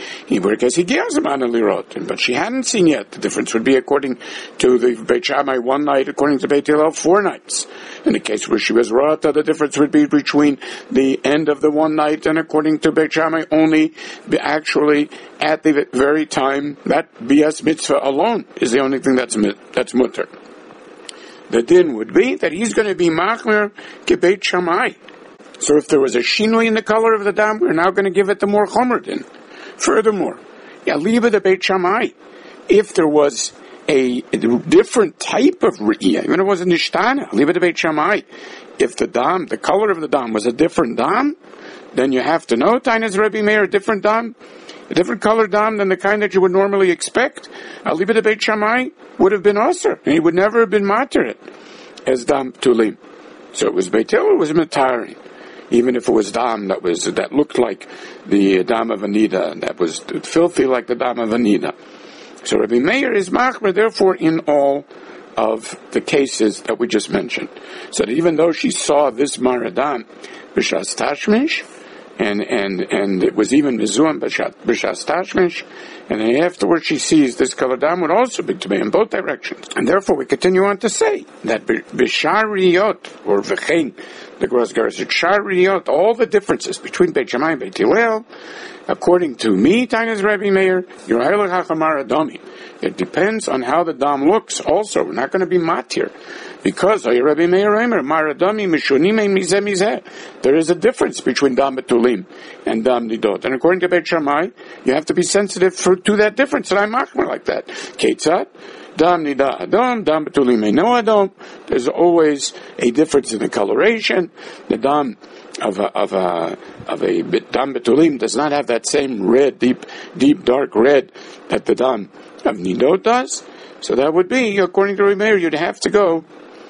but she hadn't seen yet. The difference would be according to the Beit Shammai one night, according to Beit Hillel four nights. In the case where she was rata, the difference would be between the end of the one night and according to Beit Shammai only actually at the very time that bias mitzvah alone is the only thing that's that's mutter. The din would be that he's going to be machmer ke Beit Shammai. So if there was a shinui in the color of the dam, we're now going to give it the more chomer din. Furthermore, yaliba the Beit Shammai, if there was a, a different type of re'iyah, even if it was a nishtana, liba the Beit Shammai, if the dam, the color of the dam was a different dam, then you have to know, Tainas Rebbe Meir, a different dam, a different color dam than the kind that you would normally expect. Liba the Beit Shammai would have been aser, and he would never have been matir it as dam tulim. So it was Beit Hillel, it was matari. Even if it was dam that was that looked like the dam of Anida, that was filthy like the dam of Anida. So Rabbi Meir is machmer, therefore, in all of the cases that we just mentioned. So that even though she saw this maradam b'shas tashmish, and and and it was even mizuam b'shas tashmish, and then afterwards she sees this color dam would also be to be in both directions. And therefore we continue on to say that b'shar riyot, or v'chein, the Gross Garrison, Shariyot, all the differences between Beit Shammai and Beit Hillel, according to me, Tainas Rebbe Meir, Yerayel HaChamar Adomi. It depends on how the dam looks also. We're not going to be matir. Because, Rebbe Meir Reimer, Maradami Mishunime Mizeh Mizeh. There is a difference between dam betulim and dam nidot. And according to Beit Shammai, you have to be sensitive for, to that difference. And I'm machmer like that. Ketzat? Dam nida adom, dam betulim no adom. There's always a difference in the coloration. The dam of a, of a, of a dam betulim does not have that same red, deep, deep, dark red that the dam of nidot does. So that would be, according to Rebbe Meir, you'd have to go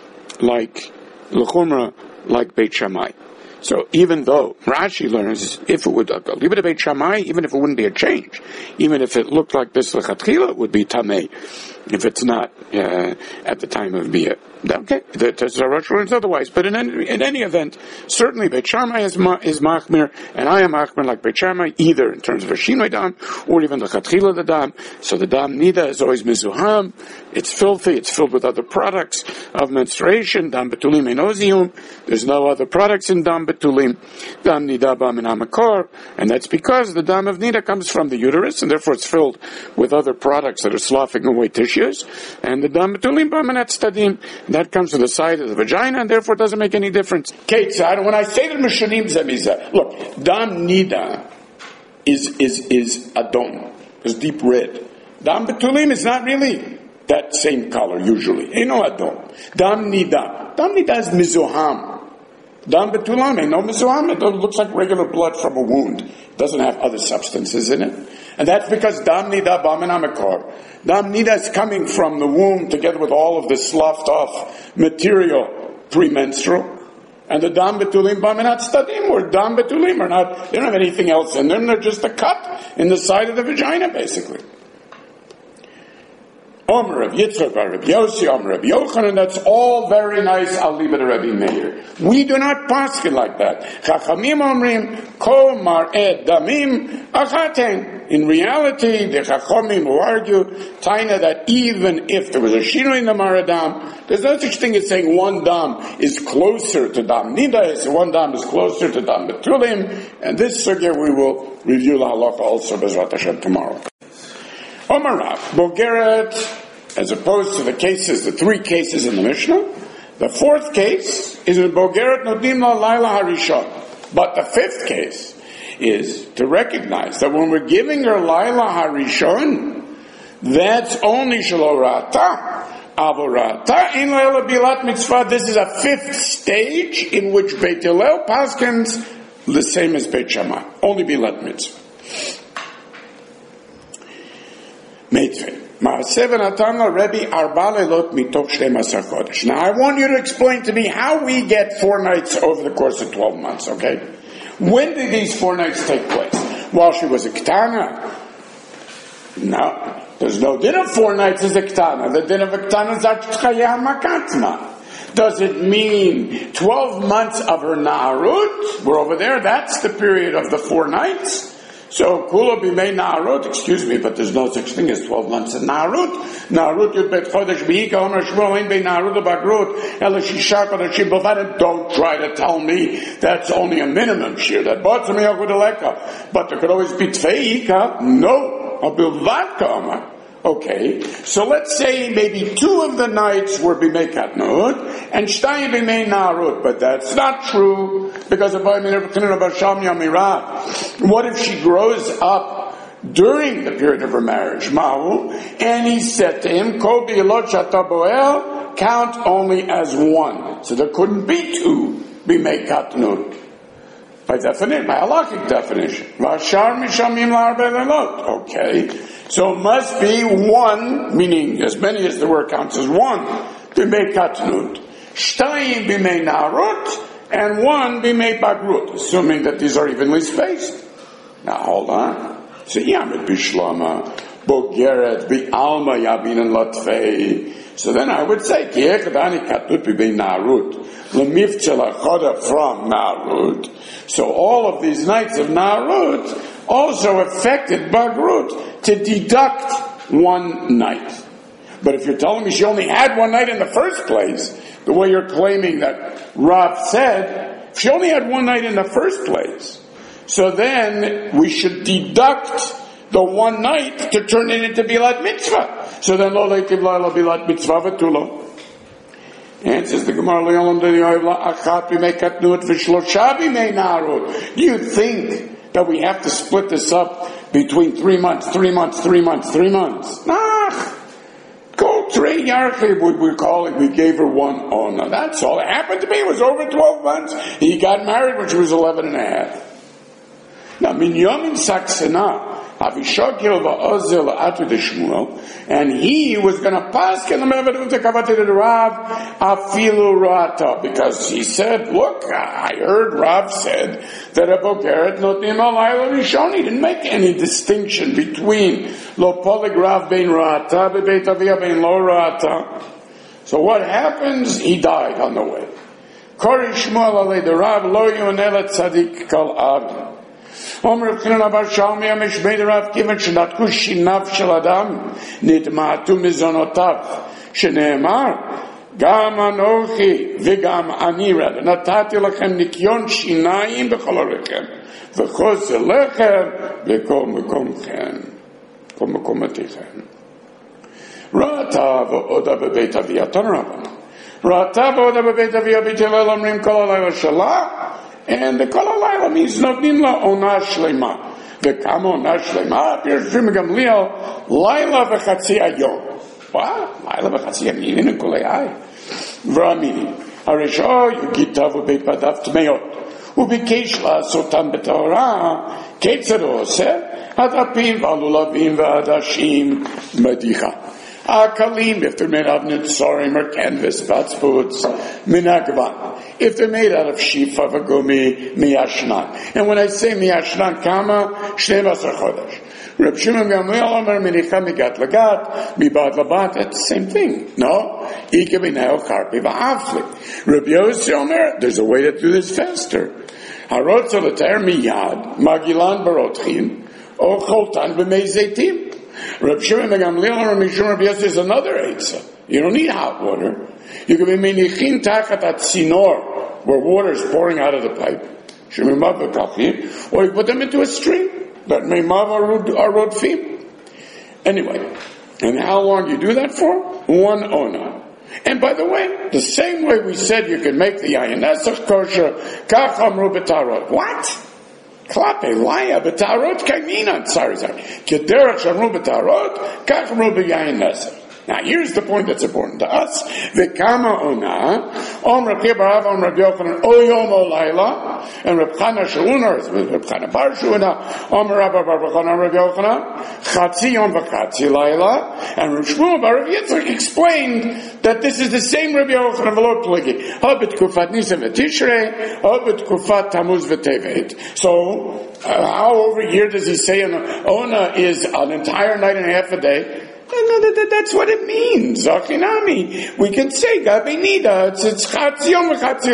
like l'chumra, like Beit Shammai. So even though Rashi learns, if it would uh, leave it to Beit Shammai, even if it wouldn't be a change, even if it looked like this lechatchila, it would be tamei. If it's not uh, at the time of bia, okay, the Rosh learns otherwise. But in any, in any event, certainly Beit Shammai is, ma, is machmir, and I am machmir like Beit Shammai, either in terms of a shinoi dam or even the lechatchila the dam. So the dam nida is always mizuham. It's filthy. It's filled with other products of menstruation. Dam betulim enozium. There's no other products in dam betulim. Dam nida ba min hamakor, and that's because the dam of nida comes from the uterus, and therefore it's filled with other products that are sloughing away tissues. And the dam betulim ba min hatztadim, that comes from the side of the vagina, and therefore it doesn't make any difference. Ketzad, when I say that mishanim zemiza, look, dam nida is is is adom, is deep red. Dam betulim is not really that same color usually. Ain't no adom. Dam nida. Dam nida is mizoham. Dam betulam ain't no mizoham. It looks like regular blood from a wound. It doesn't have other substances in it. And that's because dam nida ba min hamakor. Dam nida is coming from the womb together with all of the sloughed off material premenstrual. And the dam betulim ba min hatztadim, or dam betulim are not, they don't have anything else in them. They're just a cut in the side of the vagina basically. Omer of Yitzchak, Rabbi Yossi, Omer of Yochanan, that's all very nice. I'll leave it to Rabbi Meir. We do not paskin like that. Chachamim omrim, kol mar'ed damim achaten. in reality, the Chachomim will argue, Taina, that even if there was a Shino in the Maradam, there's no such thing as saying one Dam is closer to Dam Nidas, one Dam is closer to Dam Betulim, and this sugya we will review the halacha also Bezrat Hashem tomorrow. Omar Rav, Bogeret, as opposed to the cases, the three cases in the Mishnah, the fourth case is in Bogeret Nodim La Laila Harishon. But the fifth case is to recognize that when we're giving her Laila Harishon, that's only Shalorata. Avorata in Laila Bilat Mitzvah. This is a fifth stage in which Beit Hillel paskins the same as Beit Shammai. Only Bilat Mitzvah. Meitzvah. Now, I want you to explain to me how we get four nights over the course of twelve months, okay? When did these four nights take place? While she was a Ketana? No. There's no din of four nights as a Ketana. The din of a Ketana is Achchaya Makatma. Does it mean twelve months of her Na'arut? We're over there. That's the period of the four nights. So, Kula b'mei Na'arut, excuse me, but there's no such thing as twelve months of Na'arut. Na'arut yud bet chodesh b'hika omer shmuel ein b'ei Na'arut u'bagrut ela shisha kodashim b'vadim. Don't try to tell me that's only a minimum shir. That botzim yachudeleka. But there could always be tvei hika. No. Abilvat ka'omer. Okay, so let's say maybe two of the nights were b'mei katnut and shtayim b'mei Na'arut, but that's not true because of what if she grows up during the period of her marriage, Mahu, and he said to him, Kol b'ilot shata boel, count only as one. So there couldn't be two b'mei katnut. By definition, by halakhic definition. Vashar mishamim la'arbe lelot. Okay. So it must be one, meaning as many as there were counts as one, b'mei katnut. Shtayim b'mei Na'arut, and one b'mei bagrut, assuming that these are evenly spaced. Now hold on. So yamid bishlama, bogeret b'alma yabin and latvei. So then I would say, ki echadani katnut b'mei Na'arut, lemivtze lachoda from Na'arut. So all of these nights of Na'arut also affected bagrut to deduct one night. But if you're telling me she only had one night in the first place, the way you're claiming that Rav said, if she only had one night in the first place, so then we should deduct the one night to turn it into Bilat Mitzvah. So then lo leitiv la Bilat Mitzvah v'tulo. And says the Gemara, do you think that we have to split this up between three months, three months, three months, three months? Nah. Go Trey Yarchi, would we call it? We gave her one. Oh, no, that's all. It happened to me. It was over twelve months. He got married when she was eleven and a half. Now, Minyamin Saksena, Avishakil va'ozil atu de Shmuel, and he was going to pass in the Mevedut to Kavati de Rav afilu rata, because he said, look, I heard Rav said that a Bogeret notnim alayla rishon. He didn't make any distinction between lo poligrav bein rata bebeit avia bein lo rata. So what happens? He died on the way. Kori Shmuel alei de Rav lo yonel tzadik kal avi. Omer B'chinan Abar Shalmi HaMishmei Rav Kivan Shenatku Shinav Shel Adam Nitma'atu Mizonotav Shene'emar Gam Anochi V'gam Ani Rather Natati Lachem Nikyon Shinayim B'chol Orechem V'chos Elechem B'kol Mekomchem Kol Mekomatichem Ra'ata V'oda B'beit Aviyah Ton Rabbanan Ra'ata V'oda B'beit Aviyah B'telel Omrim Kol Alayla Shalah. And the Kol Halayla means Notnim La Ona Shlema. The Kam Ona Shlema appears from Gamliel Laila V'Chatzi Ayom. What? Laila V'Chatzi Ayom in Kulei Ay. V'Ramini. Harisho Yugitav U'Beit Badav Tmeot. U'Bikesh La'asotam B'Torah. Ketzad Oseh. Hadapim V'Alulavim V'Adashim Medicha. Akalim, if they're made out of nitzorim or canvas, batzputz, minagvan. If they're made out of shifa, v'gumi, miyashnan. And when I say miyashnan, kama, shnei basar chodesh. Reb Shimon Gamliel Omer, minicha migat lagat, mibad labat, it's the same thing. No? Ike b'neo karpi v'afli. Reb Yossi Omer, there's a way to do this faster. Harotza l'ter miyad, magilan barotchin, O choltan b'mei zeitim. Reb Shimon ben Gamliel or Mishum Rabbi Yossi is another eitzah. You don't need hot water. You can be menichin tachat atzinor, where water is pouring out of the pipe. Shemimav v'kachim. Or you put them into a stream. That meimav arodfim. Anyway, and how long you do that for? One ona. And by the way, the same way we said you can make the yayin nesach kosher, kach amru b'tarot. What? Klape laya b'tarot kaimina. Sorry, sorry. Kederach shamru b'tarot, kach amru b'yayin nesach. Now here's the point that's important to us. V'kama ona, om Reb Chia bar Abba, om Reb Yochanan, o yom o laila, and Reb Chana Sheuna, or Reb Chana bar Sheuna, om Rabba bar Yochanan, Reb Yochanan, chatzi yom v'chatzi laila, and Reb Shmuel bar Reb Yitzchak explained that this is the same Reb Yochanan v'lo pligi. Ha b'tkufat Nisan v'tishrei, ha b'tkufat Tammuz v'tevet. So, uh, how over here does he say an ona is an entire night and a half a day? No, that, that, that's what it means. Zachinami. We can say Gabi Nida. It's it's Chatzi Yom v'Chatzi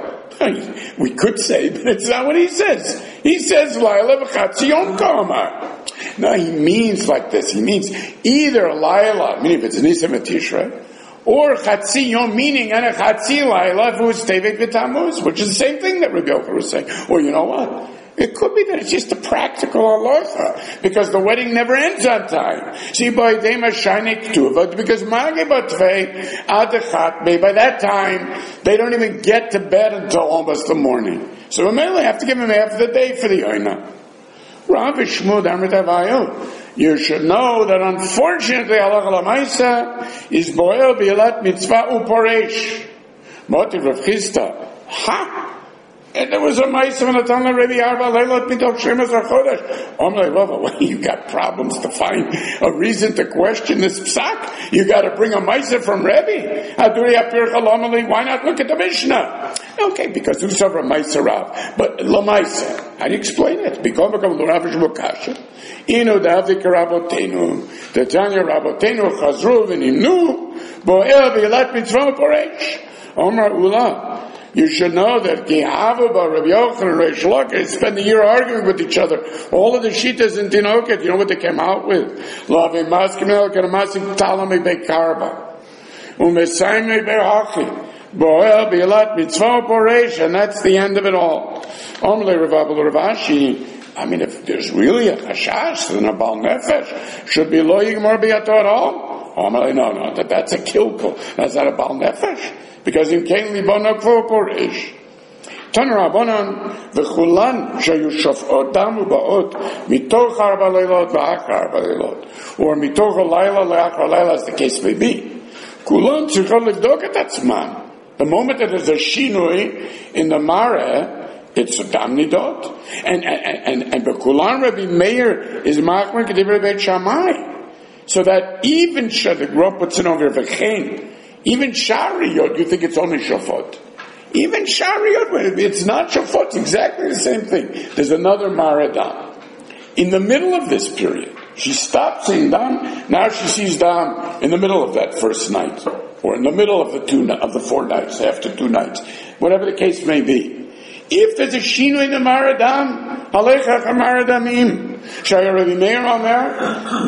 Laila. We could say, but it's not what he says. He says Laila v'Chatzi Yom Kamar. No, he means like this. He means either Laila, meaning if it's Nisan v'Tishrei, or Chatzi Yom, meaning and a Chatzi Laila if it was Tevet v'Tammuz, which is the same thing that Rabbi Yochanan was saying. Or you know what? It could be that it's just a practical halacha, because the wedding never ends on time. See, by dema shainik tuva, because mage batvei adechat, by that time, they don't even get to bed until almost the morning. So we mainly have to give them half the day for the oina. Rabbi Shmuel Amrit Avayu. You should know that unfortunately, halacha lamaisa is boel bi'elat mitzvah uporesh. Motiv Rav Chisda. Ha! And there was a ma'aseh when I told Rabbi Arba Leilot Mitok Shemas HaChodesh. Oh my Lord, you got problems to find a reason to question this psak. You got to bring a ma'aseh from Rebbe. Aduri Apir Chalamali. Why not look at the Mishnah? Okay, because who's over ma'aseh Rav? But la ma'aseh. How do you explain it? Because of the Rav Shmukasha. Inu Davik Rabotenu. The Tanya Rabotenu Chazru V'Nimnu Bo'el V'Yelat Mitzvah Poresh. Omar Ula. You should know that Kihavu bar Rabbi Yochanan and Reish Lakish spent the year arguing with each other. All of the Shitas in Tinoket, you know what they came out with? Lavi Maskimel Karamasik Talami Bekarba. Umesaime Behachi. Boel Bilat Mitzvah Poresh, and that's the end of it all. Omle Ravabal Ravashi. I mean, if there's really a chashash, then a Baal Nefesh should be lo yigmar biyato at all. Omle, no, no, that, that's a kilkul. That's not a Baal Nefesh. Because in Kain Libana Kvo Poresh. Tan Rabbanan v'chulan shayu shafot damu ba'ot mitoch arba leilot v'achar arba leilot. Or mitoch halayla le'achar leila, as the case may be. Kulan tzrichot livdok et atzman. The moment that there's a shinui in the mare, it's a dam nidot. And, and, and, and Bekulan Rabbi Meir is machmer k'divrei Beit Shammai. So that even Shad, the Grub puts it over v'chein, even Shariot, you think it's only Shafot. Even Shariot, it's not Shafot, it's exactly the same thing. There's another Maradam. In the middle of this period, she stopped seeing Dam, now she sees Dam in the middle of that first night, or in the middle of the two of the four nights, after two nights, whatever the case may be. If there's a Shinu in the Maradam, Alecha Maradamim. Shaya Rabbi Meir Omer,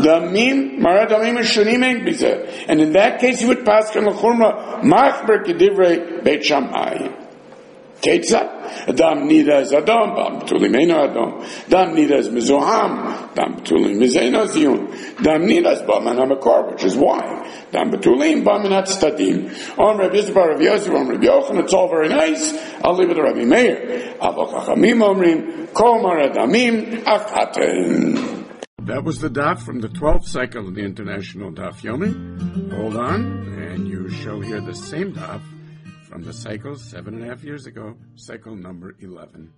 Damim, Maradamim Shunim Eng Bizeh. And in that case, you would pass on L'churma, Machber Kedivrei Beit Shammai. Ketzah? Dam Nida is Adam, Dam Tulim Eino Adam. Dam Nida is Mizuham, Dam Tulim Mizeino Ziyun. Dam Nida is Baman HaMakor, which is why. Dam Betulim, Baman HaTztadim. On Rabbi Yisbar, Rabbi Yosef, on Rabbi Yochanan, it's all very nice. I'll leave it to Rabbi Meir. Avo Chachamim Omrim, Kol Maradamim, Achaten. That was the daf from the twelfth cycle of the International Daf Yomi. Hold on, and you shall hear the same daf from the cycle seven and a half years ago, cycle number eleven.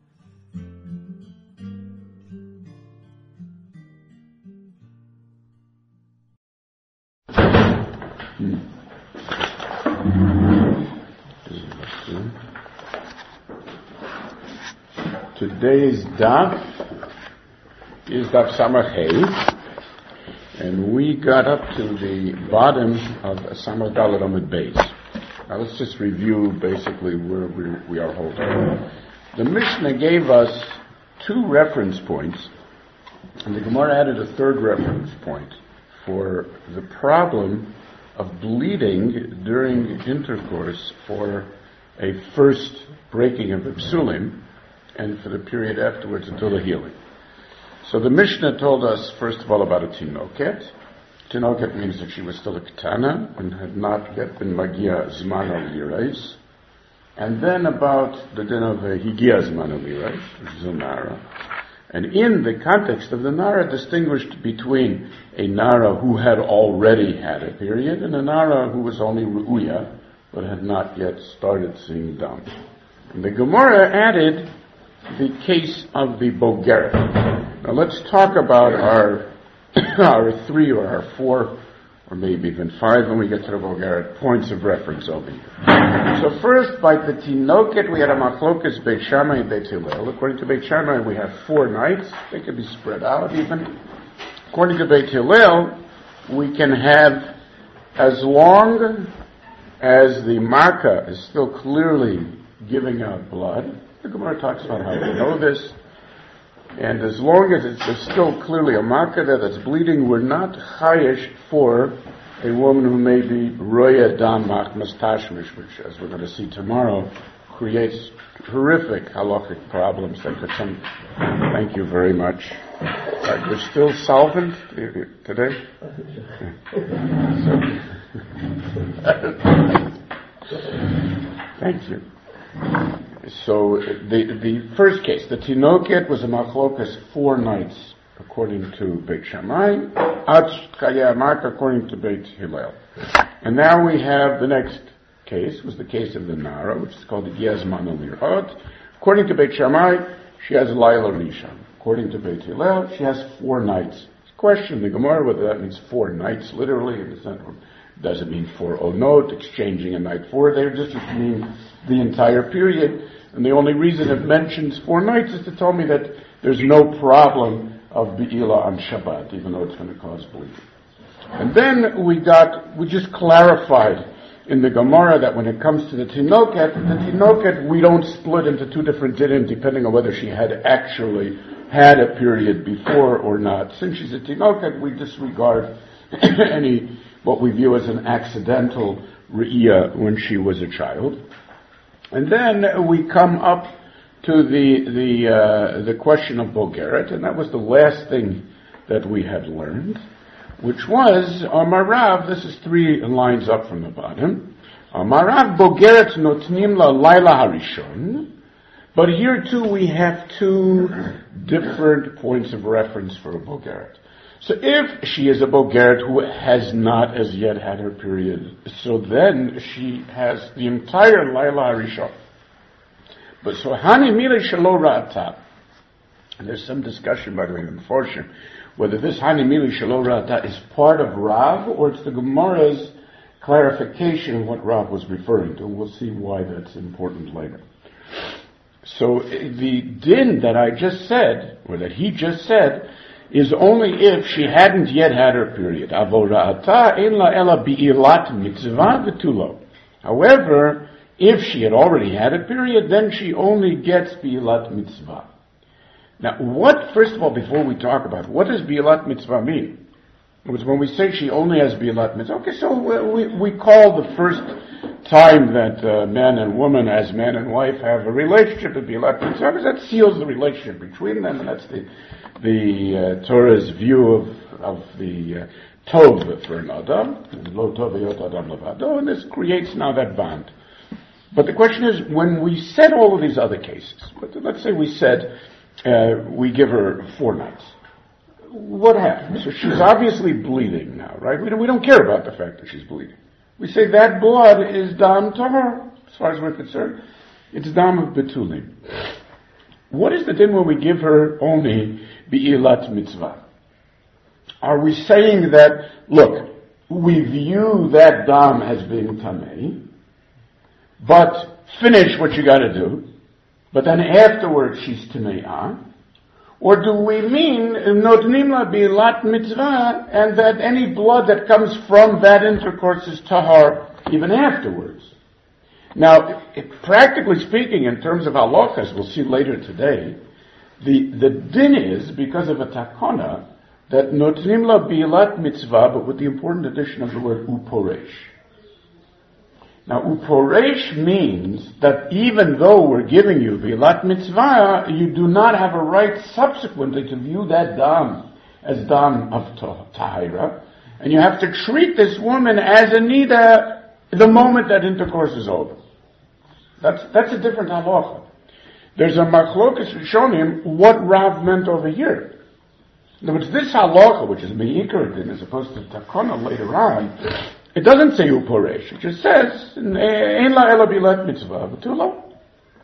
Today's daf is daf Samach Hey, and we got up to the bottom of Samach Daled Amud Beis. Now let's just review basically where we, we are holding. The Mishnah gave us two reference points And the Gemara added a third reference point for the problem of bleeding during intercourse for a first breaking of the psulim and for the period afterwards until the healing. So the Mishnah told us, first of all, about a tinoket. Tinoket means that she was still a ketana and had not yet been magia zman al-lirais. And then about the din of a higia zman al-lirais, which is a nara. And in the context of the nara, distinguished between a nara who had already had a period and a nara who was only ru'uya, but had not yet started seeing dam. And the Gemara added the case of the bogeret. Now let's talk about our our three or our four, or maybe even five when we get to the bogeret, points of reference over here. So first, by the tinoket, we had a machlokas Beit Shammai and Beit Hillel. According to Beit Shammai, we have four nights. They could be spread out even. According to Beit Hillel, we can have as long as the marka is still clearly giving out blood. The Gemara talks about how we know this. And as long as it's, there's still clearly a marka there that's bleeding, we're not chayish for a woman who may be roya dam machmas tashmish, which, as we're going to see tomorrow, creates horrific halachic problems that could some. Thank you very much. Uh, you're still solvent today? So, thank you. So the the first case, the tinoket, was a machlokas four nights according to Beit Shammai, Ach Kaya Mark according to Beit Hillel. And now we have the next case, was the case of the Nara, which is called the Yezman al-Lirot. According to Beit Shammai, she has Laila Rishon. According to Beit Hillel, she has four nights. Question the Gemara whether that means four nights literally, in the sense of, does it mean four onot, exchanging a night for? They just mean the entire period. And the only reason it mentions four nights is to tell me that there's no problem of Be'ila on Shabbat, even though it's going to cause bleeding. And then we got, we just clarified in the Gemara that when it comes to the Tinoket, the Tinoket we don't split into two different dinim depending on whether she had actually had a period before or not. Since she's a Tinoket, we disregard any, what we view as an accidental Re'iyah when she was a child. And then we come up to the the uh, the question of Bogeret, and that was the last thing that we had learned, which was Amarav. This is three lines up from the bottom. Amarav Bogeret notnim la laila harishon. But here too we have two different points of reference for a Bogeret. So if she is a Bogeret who has not as yet had her period, so then she has the entire Laila Harishon. But so Hani Mili Shalo Ra'ata, and there's some discussion by the way in the Forshim, whether this Hani Mili Shalo Ra'ata is part of Rav or it's the Gemara's clarification of what Rav was referring to. We'll see why that's important later. So the din that I just said, or that he just said, is only if she hadn't yet had her period. Avora'ata in la ela bi'ilat mitzvah v'tulo. However, if she had already had a period, then she only gets bi'ilat mitzvah. Now, what, first of all, before we talk about it, what does bi'ilat mitzvah mean? Because when we say she only has bi'ilat mitzvah, okay, so we, we call the first time that uh, man and woman, as man and wife, have a relationship with bi'ilat mitzvah, because that seals the relationship between them, and that's the the uh, Torah's view of of the uh, tov for an adam, lo tov yot adam levado, and this creates now that bond. But the question is, when we said all of these other cases, but let's say we said uh, we give her four nights, what happens? So she's obviously bleeding now, right? We don't, we don't care about the fact that she's bleeding. We say that blood is dam to her, as far as we're concerned. It's dam of betulim. What is the din when we give her only bi'ilat mitzvah? Are we saying that, look, we view that dam as being tamei, but finish what you gotta do, but then afterwards she's tame'ah? Or do we mean notnim la bi'ilat mitzvah, and that any blood that comes from that intercourse is tahar even afterwards? Now, it, practically speaking, in terms of halachas, we'll see later today, The, the din is, because of a takona, that notrim la bilat mitzvah, but with the important addition of the word uporesh. Now, uporesh means that even though we're giving you bilat mitzvah, you do not have a right subsequently to view that dam as dam of tahira, and you have to treat this woman as a nida the moment that intercourse is over. That's that's a different halacha. There's a machlokas rishonim what Rav meant over here. In other words, this halacha, which is me'ikar din, as opposed to takona later on, it doesn't say uporesh. It just says ein la ela bilat mitzvah v'tula,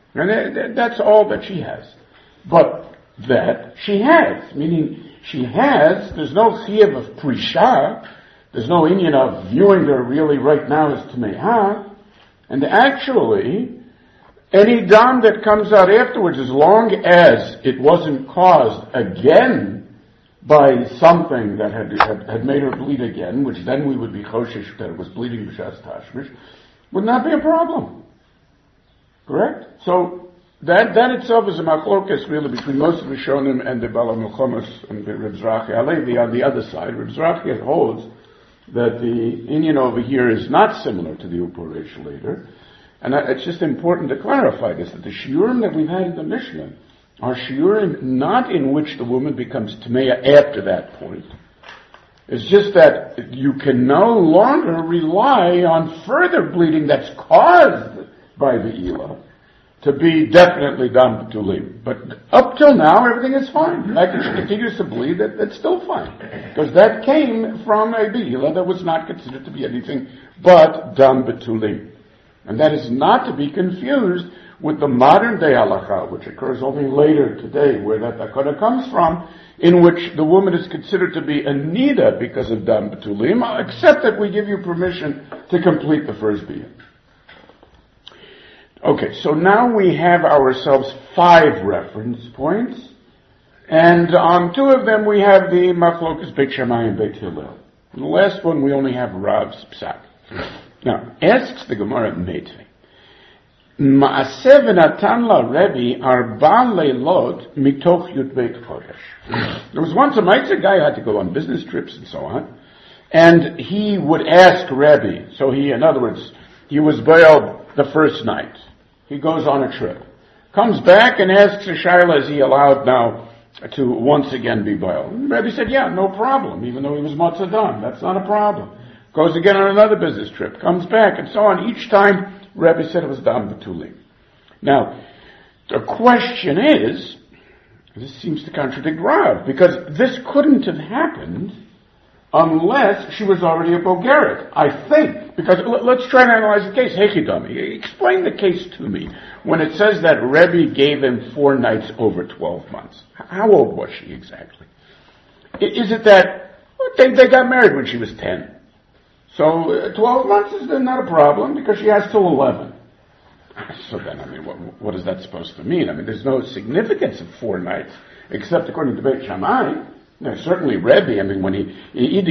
and that's all that she has. But that she has, meaning she has. There's no chiyuv of prisha. There's no inyan of viewing her really right now as tmeha, and actually. Any dam that comes out afterwards, as long as it wasn't caused again by something that had, had, had made her bleed again, which then we would be choshesh that it was bleeding b'shas tashmish, would not be a problem. Correct? So that that itself is a machlokas really between most of the Rishonim and the Bala Milchomas and the Reb Zrachi Alevi on the other side. Reb Zrachi holds that the inyan over here is not similar to the uporesh later. And it's just important to clarify this, that the shiurim that we've had in the Mishnah are shiurim not in which the woman becomes tmeya after that point. It's just that you can no longer rely on further bleeding that's caused by the ila to be definitely dam b'tulim. But up till now, everything is fine. In fact, if she continues to bleed, that, that's still fine. Because that came from a ila that was not considered to be anything but dam b'tulim. And that is not to be confused with the modern day halacha, which occurs only later today, where that takana comes from, in which the woman is considered to be a nida because of dam b'tulim, except that we give you permission to complete the first biyah. Okay, so now we have ourselves five reference points, and on two of them we have the machlokas Beit Shammai and Beit Hillel. And the last one we only have Rav's psak. Now, asks the Gemara Meitve, Ma'aseh v'natan la Rebbe arba leilot mitoch Yud Beit Chodesh. There was once a mitzvah guy who had to go on business trips and so on, and he would ask Rebbe, so he, in other words, he was bailed the first night. He goes on a trip. Comes back and asks the Shaila, is he allowed now to once again be bailed? And Rebbe said, yeah, no problem, even though he was Matzah, that's not a problem. Goes again on another business trip, comes back, and so on. Each time, Rebbe said it was dam b'tulim. Now, the question is, this seems to contradict Rav, because this couldn't have happened unless she was already a Bogeret, I think. Because l- let's try and analyze the case. Hechidami, explain the case to me. When it says that Rebbe gave him four nights over twelve months, how old was she exactly? I- is it that well, they, they got married when she was ten? So uh, twelve months is not a problem because she has till eleven. So then, I mean, what, what is that supposed to mean? I mean, there's no significance of four nights, except according to Beit Shammai. Now, certainly Rebbe, I mean, when he,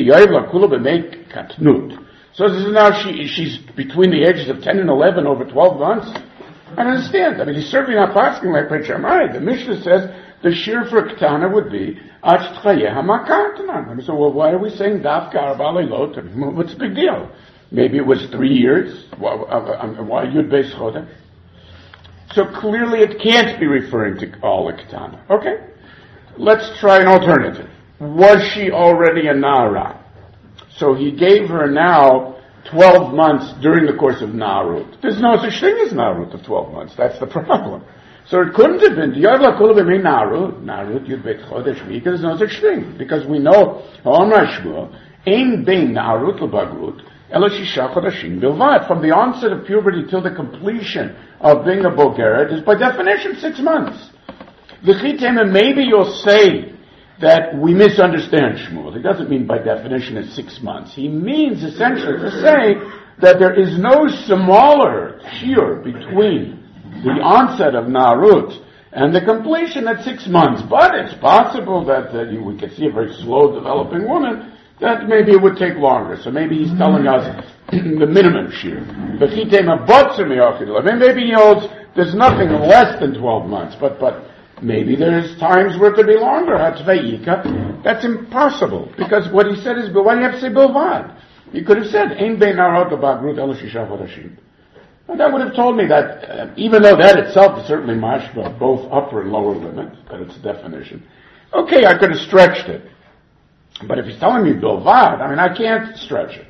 katnut. So this is now she, she's between the ages of ten and eleven over twelve months. I don't understand. I mean, he's certainly not asking like Beit Shammai. The Mishnah says the shir for Ketana would be Ach Tchayeha Makatana. I mean, so well, why are we saying Dafka Arba Leilot? What's the big deal? Maybe it was three years. Why, why Yud Beis Chodesh? So clearly it can't be referring to all the Ketana. Okay? Let's try an alternative. Was she already a Nara? So he gave her now twelve months during the course of Narut. There's no such thing as Narut of twelve months. That's the problem. So it couldn't have been Narut, Narut, Yud Beit Chodesh week. There's no such thing. Because we know, Ein Bein Narut L'Bagrut, Ela Shisha Chodashim Bilvad. From the onset of puberty till the completion of being a Bogeret is by definition six months. The maybe you'll say that we misunderstand Shmuel. He doesn't mean by definition it's six months. He means essentially to say that there is no smaller shear between the onset of Narut and the completion at six months. But it's possible that uh, you, we could see a very slow developing woman, that maybe it would take longer. So maybe he's telling us the minimum shear. But he came a butzer. I mean, maybe he holds there's nothing less than twelve months, but but Maybe there's times where it could be longer. Hatzveika. That's impossible because what he said is, but why do you have to say bilvad? You could have said ein bein narot ubagrut elo shisha chodashim. And that would have told me that, uh, even though that itself is certainly mashma, both upper and lower limit, but it's a definition. Okay, I could have stretched it. But if he's telling me bilvad, I mean, I can't stretch it.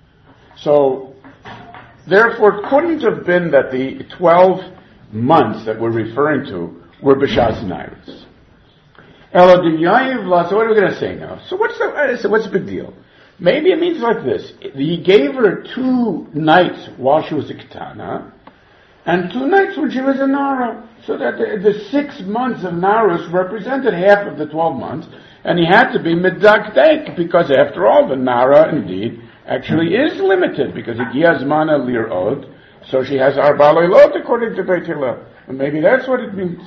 So, therefore, it couldn't have been that the twelve months that we're referring to were b'shas nairis. Elo d'yayiv la, so what are we going to say now? So what's the, so what's the big deal? Maybe it means like this. He gave her two nights while she was a ketana, and two nights when she was a nara. So that the, the six months of naras represented half of the twelve months, and he had to be medakdek, because after all, the nara, indeed, actually is limited, because higia zmana lir'od, so she has arba leilot according to Beit Hillel. And maybe that's what it means.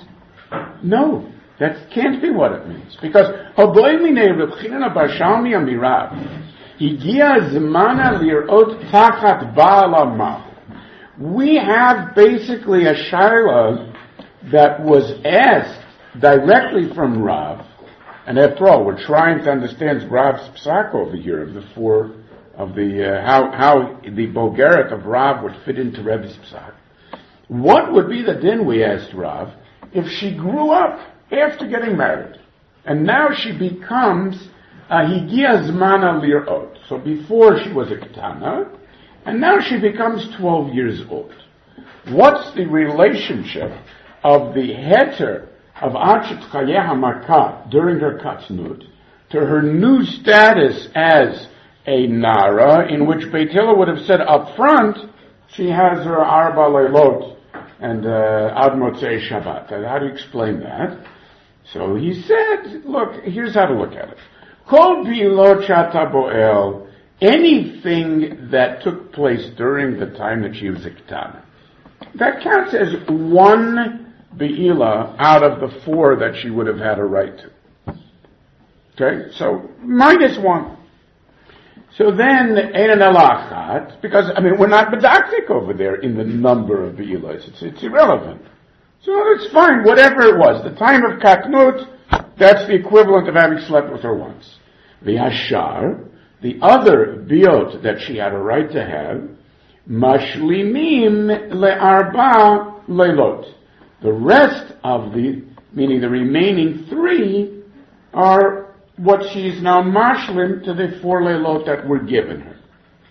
No, that can't be what it means, because Hoboy minei Reb Chanina bar Shalmi amirav, higia zmana lir'od tachat ba'ala mah. We have basically a shaila that was asked directly from Rav, and after all, we're trying to understand Rav's psak over here of the four of the uh, how how the Bogeret of Rav would fit into Rebbe's psak. What would be the din, we asked Rav, if she grew up after getting married, and now she becomes a higia zmana lir'ot. So before she was a ketana, and now she becomes twelve years old. What's the relationship of the heter of Achet Chayeha Makat during her katnut to her new status as a nara, in which Beit Hillel would have said up front, she has her arba leilot and uh, ad motzei Shabbat. And how do you explain that? So he said, look, here's how to look at it. Kol bi'ilot shata bo'el, anything that took place during the time that she was a ketana, that counts as one be'ila out of the four that she would have had a right to. Okay, so minus one. So then, ein elachat, because, I mean, we're not medaktik over there in the number of be'ilas. It's, it's irrelevant. So it's fine, whatever it was. The time of katnut, that's the equivalent of having slept with her once. The ashar, the other biot that she had a right to have, mashlimim le'arba leilot. The rest of the, meaning the remaining three, are what she's now mashlim to the four leilot that were given her.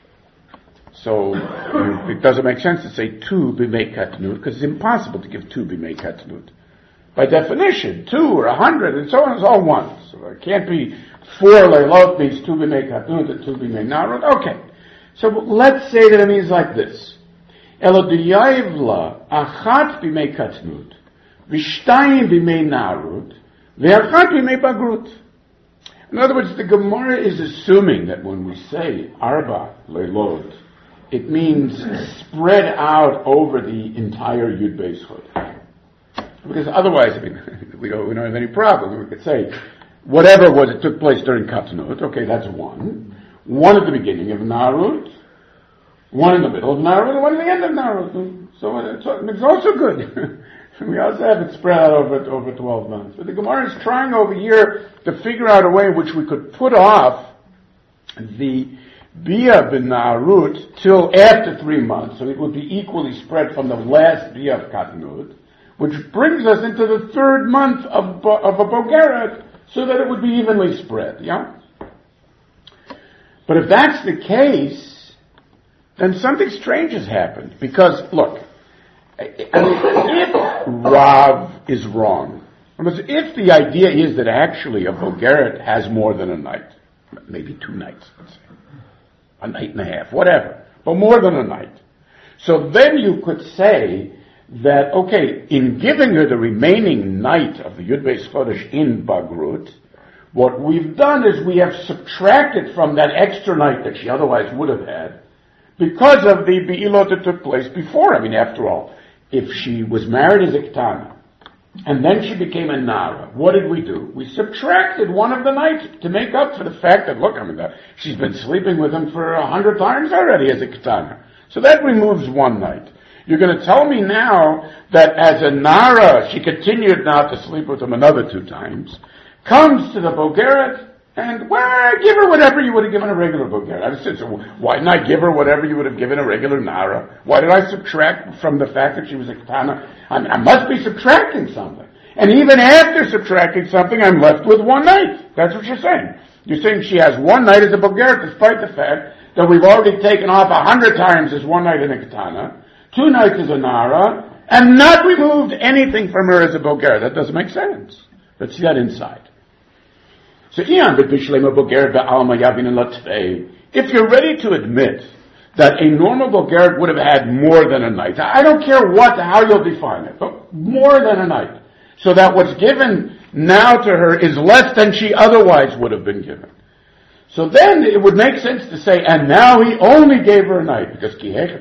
So, it doesn't make sense to say two b'mei katnut, because it's impossible to give two b'mei katnut. By definition, two or a hundred and so on is all one. So it can't be four leilot means two b'mei katnut and two b'mei narut. Okay. So let's say that it means like this. Elo d'yayiv la achat b'mei katnut, v'shtayim b'mei narut, v'achat b'mei bagrut. In other words, the Gemara is assuming that when we say arba leilot, it means spread out over the entire Yud Beis Chod. Because otherwise, I mean, we don't, we don't have any problem. We could say, whatever was it took place during Katnut, okay, that's one. One at the beginning of Narut, one in the middle of Narut, and one at the end of Narut. So it's, it's also good. We also have it spread out over, over twelve months. But the Gemara is trying over here to figure out a way in which we could put off the Bia b'Narut till after three months, so it would be equally spread from the last Bia of Katnut, which brings us into the third month of, of a Bogeret, so that it would be evenly spread, yeah? But if that's the case, then something strange has happened, because, look, I mean, if Rav is wrong, if the idea is that actually a Bogeret has more than a night, maybe two nights, let's say, a night and a half, whatever, but more than a night. So then you could say that, okay, in giving her the remaining night of the Yud Beis Chodesh in Bagrut, what we've done is we have subtracted from that extra night that she otherwise would have had, because of the Be'ilot that took place before. I mean, after all, if she was married as a Ketana, and then she became a Nara, what did we do? We subtracted one of the nights to make up for the fact that, look, I mean, that she's been sleeping with him for a hundred times already as a Ketana. So that removes one night. You're going to tell me now that as a Nara, she continued now to sleep with him another two times, comes to the Bogeret, and, well, give her whatever you would have given a regular Bogeret. I said, so why didn't I give her whatever you would have given a regular Nara? Why did I subtract from the fact that she was a Ketana? I mean, I must be subtracting something. And even after subtracting something, I'm left with one night. That's what you're saying. You're saying she has one night as a Bogeret, despite the fact that we've already taken off a hundred times as one night in a Ketana, two nights as a Nara, and not removed anything from her as a Bogeret. That doesn't make sense. Let's see that inside. So, if you're ready to admit that a normal Bogeret would have had more than a night, I don't care what, how you'll define it, but more than a night, so that what's given now to her is less than she otherwise would have been given. So then it would make sense to say, and now he only gave her a night, because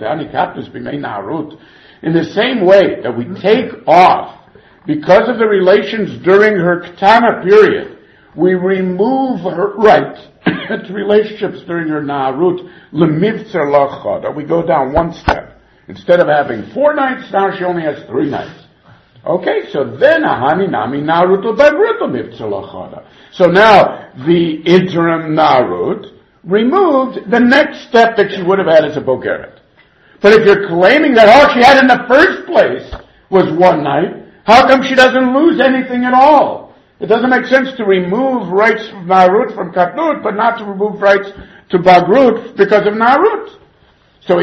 in the same way that we take off, because of the relations during her Ketana period, we remove her right to relationships during her Na'arut, lemivtzer lachada. We go down one step. Instead of having four nights, now she only has three nights. Okay, so then ahani nami Na'arut l'bagrut lemivtzer lachada. So now the interim Na'arut removed the next step that she would have had as a Bogeret. But if you're claiming that all she had in the first place was one night, how come she doesn't lose anything at all? It doesn't make sense to remove rights from Na'arut from Katnut, but not to remove rights to Bagrut because of Na'arut. So,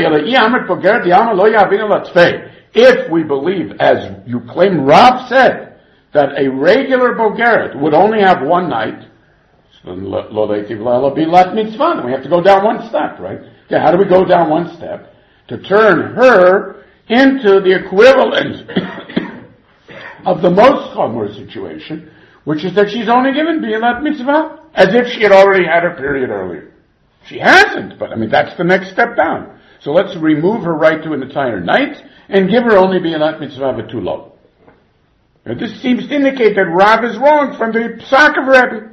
if we believe, as you claim Rav said, that a regular Bogeret would only have one night, then we have to go down one step, right? Okay, how do we go down one step? To turn her into the equivalent of the most chomer situation, which is that she's only given Bi'elat Mitzvah, as if she had already had her period earlier. She hasn't, but I mean, that's the next step down. So let's remove her right to an entire night, and give her only Bi'elat Mitzvah V'tulo. Now this seems to indicate that Rav is wrong from the Psak of Rebbe.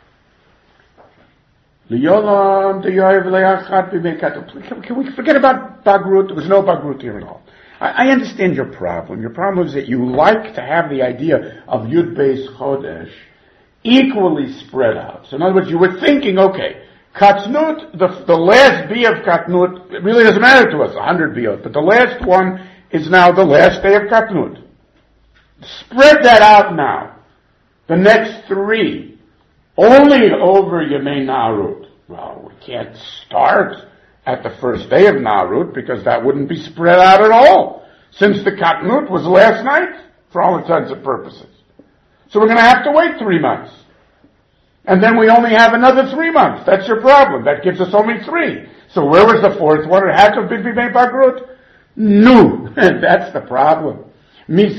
Can we forget about Bagrut? There was no Bagrut here at all. I understand your problem. Your problem is that you like to have the idea of Yud Beis Chodesh equally spread out. So in other words, you were thinking, okay, Katnut, the, the last B of Katnut, it really doesn't matter to us, a hundred Biyot, but the last one is now the last day of Katnut. Spread that out now. The next three, only over Yemei Na'arut. Well, we can't start at the first day of Na'arut, because that wouldn't be spread out at all, since the Katnut was last night, for all intents and purposes. So we're going to have to wait three months. And then we only have another three months. That's your problem. That gives us only three. So where was the fourth one? It had to have been Bimei Bagrut? No. That's the problem. It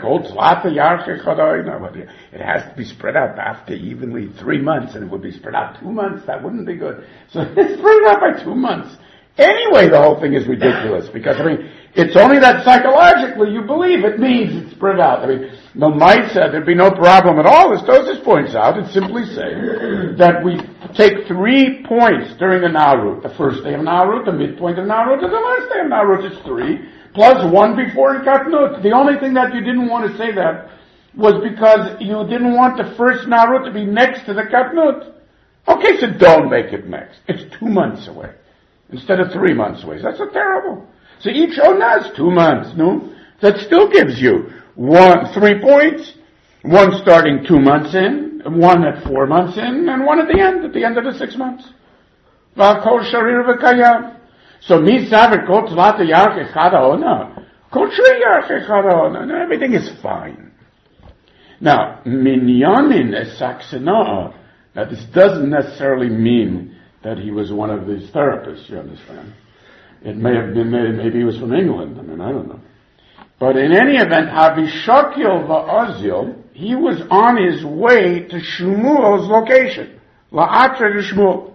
has to be spread out after evenly three months, and it would be spread out two months. That wouldn't be good. So it's spread out by two months. Anyway, the whole thing is ridiculous, because, I mean, it's only that psychologically you believe it means it's spread out. I mean, the might said there'd be no problem at all. As Tosfos points out, it's simply saying that we take three points during the Na'arut. The first day of Na'arut, the midpoint of Na'arut, and the last day of Na'arut is three, plus one before in Katnut. The only thing that you didn't want to say that was because you didn't want the first Na'arut to be next to the Katnut. Okay, so don't make it next. It's two months away instead of three months away. That's so terrible. So each Onah is two months, no? That still gives you one, three points, one starting two months in, one at four months in, and one at the end, at the end of the six months. V'akol sharir v'kayam. So mi saver kol tzvat yarch echad ha'ona. Kol shri yarch echad ha'ona. Everything is fine. Now, minyamin es saksena. Now this doesn't necessarily mean that he was one of these therapists, you understand? It may have been, maybe he was from England, I mean, I don't know. But in any event, Havishakil va'azil, he was on his way to Shmuel's location. La'atre to Shmuel.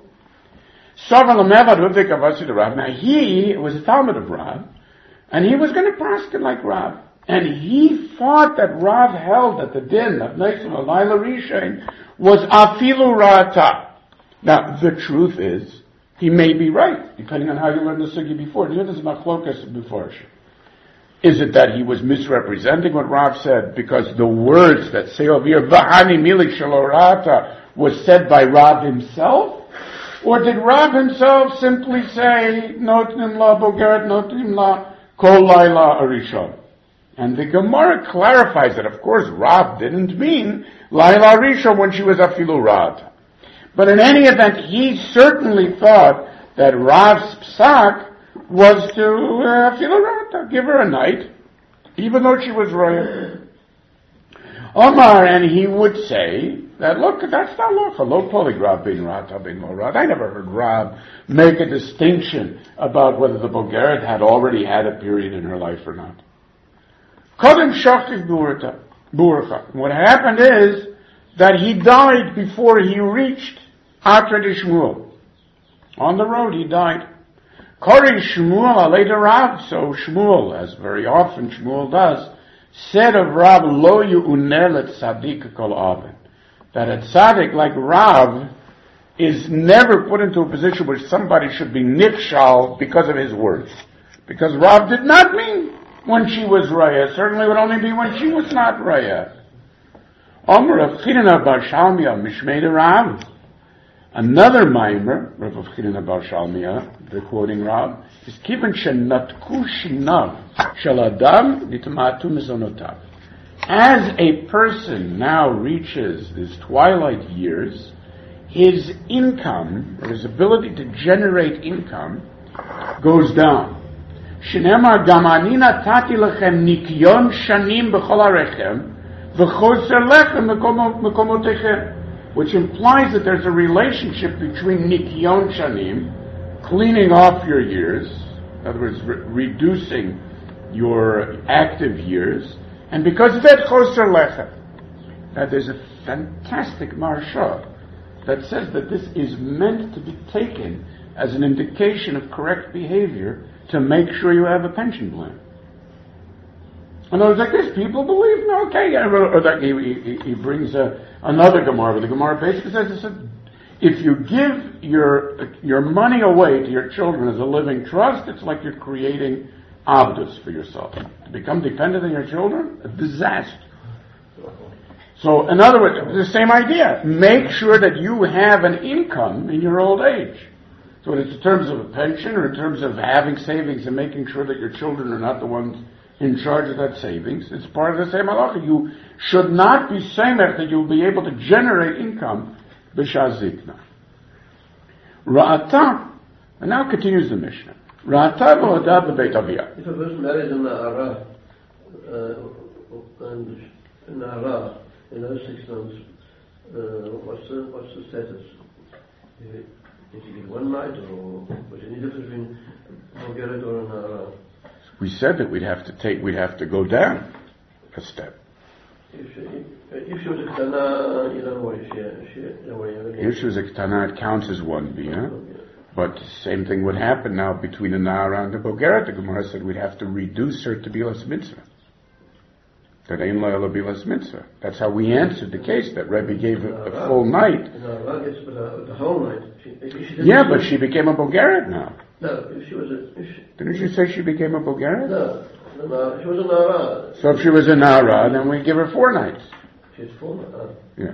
Now he was a Talmud of Rav, and he was going to paskin like Rav. And he thought that Rav held that the din of Neisim Alayla Rishain was afilu ra'ata. Now, the truth is, he may be right, depending on how you learned the sugi before. You know, there's machlokas before. Is it that he was misrepresenting what Rav said because the words that say over here, V'hani milik shalorata, was said by Rav himself? Or did Rav himself simply say, Notim la bogeret, notim la kol laila arishon? And the Gemara clarifies that, of course, Rav didn't mean laila arishon when she was afilu rata. But in any event, he certainly thought that Rav's psak was to uh, afilu rata, give her a night, even though she was royal. Omar, and he would say that, look, that's not lawful. Lo polygraph bin rata bin lo rata. I never heard Rav make a distinction about whether the Bogeret had already had a period in her life or not. Kodem shachtiv burcha. What happened is that he died before he reached Atra de Shmuel. On the road he died. Kori Shmuel alayda Rav. So Shmuel, as very often Shmuel does, said of Rav, Lo yu'uneh letzadik kol aven. That a tzaddik like Rav is never put into a position where somebody should be nifshal because of his words. Because Rav did not mean when she was raya. Certainly would only be when she was not raya. Omer Rav Chinina bar Shalmia mishmei Rav. Another maimer, Rav Chinina bar Shalmia, the quoting Rav, is kiven shenatku shinav shel adam nitmatu mizonotav. As a person now reaches his twilight years, his income, or his ability to generate income, goes down. Shenema gamani natati lechem nikyon shanim b'chol harechem v'choser lechem mekomotechem, which implies that there's a relationship between nikyon shanim, cleaning off your years, in other words, re- reducing your active years, and because of that, choser lechem. Now there's a fantastic marsha that says that this is meant to be taken as an indication of correct behavior to make sure you have a pension plan. And I was like, this people believe, no, okay, or that he, he, he brings a, another Gemara, but the Gemara basically says, it said, if you give your your money away to your children as a living trust, it's like you're creating avdus for yourself. To become dependent on your children, a disaster. So, in other words, the same idea. Make sure that you have an income in your old age. So it's in terms of a pension or in terms of having savings and making sure that your children are not the ones in charge of that savings. It's part of the same halacha. You should not be saying that you'll be able to generate income b'shas zikna. Ra'ata, and now continues the Mishnah. Ra'ata v'hoda b'beit aviyah. If a person marries a na'ara, uh, and a na'ara, in those six months, uh, what's the what's the status? Did he get one night, or was there any difference between Bogeret or a na'ara? We said that we'd have to take, we'd have to go down a step. If she, if she was a ketana, you don't worry. She, she, don't worry. If she was a ketana, it counts as one bia. But the same thing would happen now between a na'ara and a bogeret. The Gemara said we'd have to reduce her to bilas mitzvah. That ein la'ela bilas mitzvah. That's how we answered the case that Rebbe gave a, a full night. No, yes, but uh, the whole night. She, if she yeah, but she became a bogeret now. No, if she was a... If she, Didn't you say she became a bogeret? No, no, no, she was a na'ara. So if she was a na'ara, then we give her four nights. She's four na'ara. Yeah.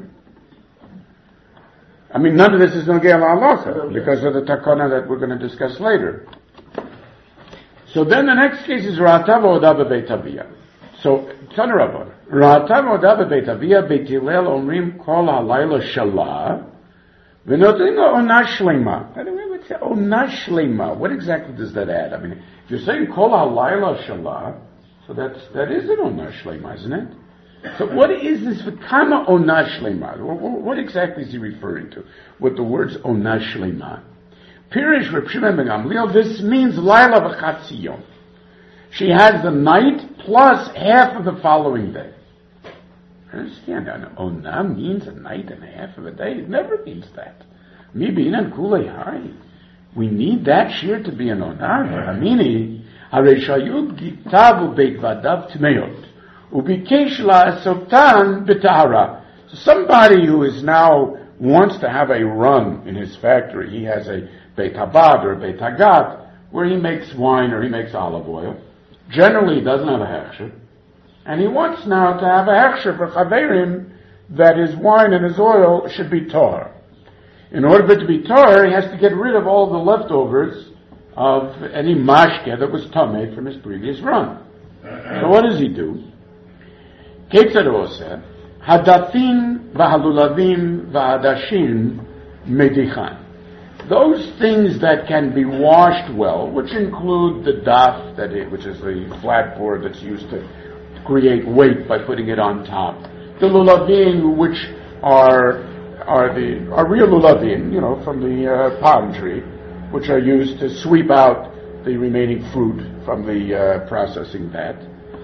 I mean, none of this is going to get halacha because of the takana that we're going to discuss later. So then the next case is Ra'ata v'oda b'beit aviyah. So, Tana Rabban, Ra'ata v'oda b'beit aviyah beit Hillel omrim kol halayla shalah v'notin lo ona shlema. I would say ona shlema. What exactly does that add? I mean, if you're saying kol halayla shalah, so that's, that is an ona shlema, isn't it? So what is this v'kama ona shlema? What exactly is he referring to with the words ona shlema? Pirish Reb Shimon ben Gamliel, this means laila v'chatzi yom. She has the night plus half of the following day. I understand. Ona means a night and a half of a day. It never means that. Mi b'inan kulei hai. We need that shear to be an ona. Amini harei shayud gitavu beit vadav tmeot. Ubikesh la'asotan b'tahara. So somebody who is now wants to have a run in his factory. He has a Beit Habad or a Beit Hagat where he makes wine or he makes olive oil. generally he doesn't have a hechsher, and he wants now to have a hechsher for chaverim that his wine and his oil should be tar. In order for it to be tar, he has to get rid of all the leftovers of any mashke that was tameh from his previous run. So what does he do? Ketzad oseh, hadafin v'halulavim v'hadashin medichan. Those things that can be washed well, which include the daf, that it, which is the flat board that's used to create weight by putting it on top. The lulavim, which are are the are real lulavim, you know, from the uh, palm tree, which are used to sweep out the remaining fruit from the uh, processing vat,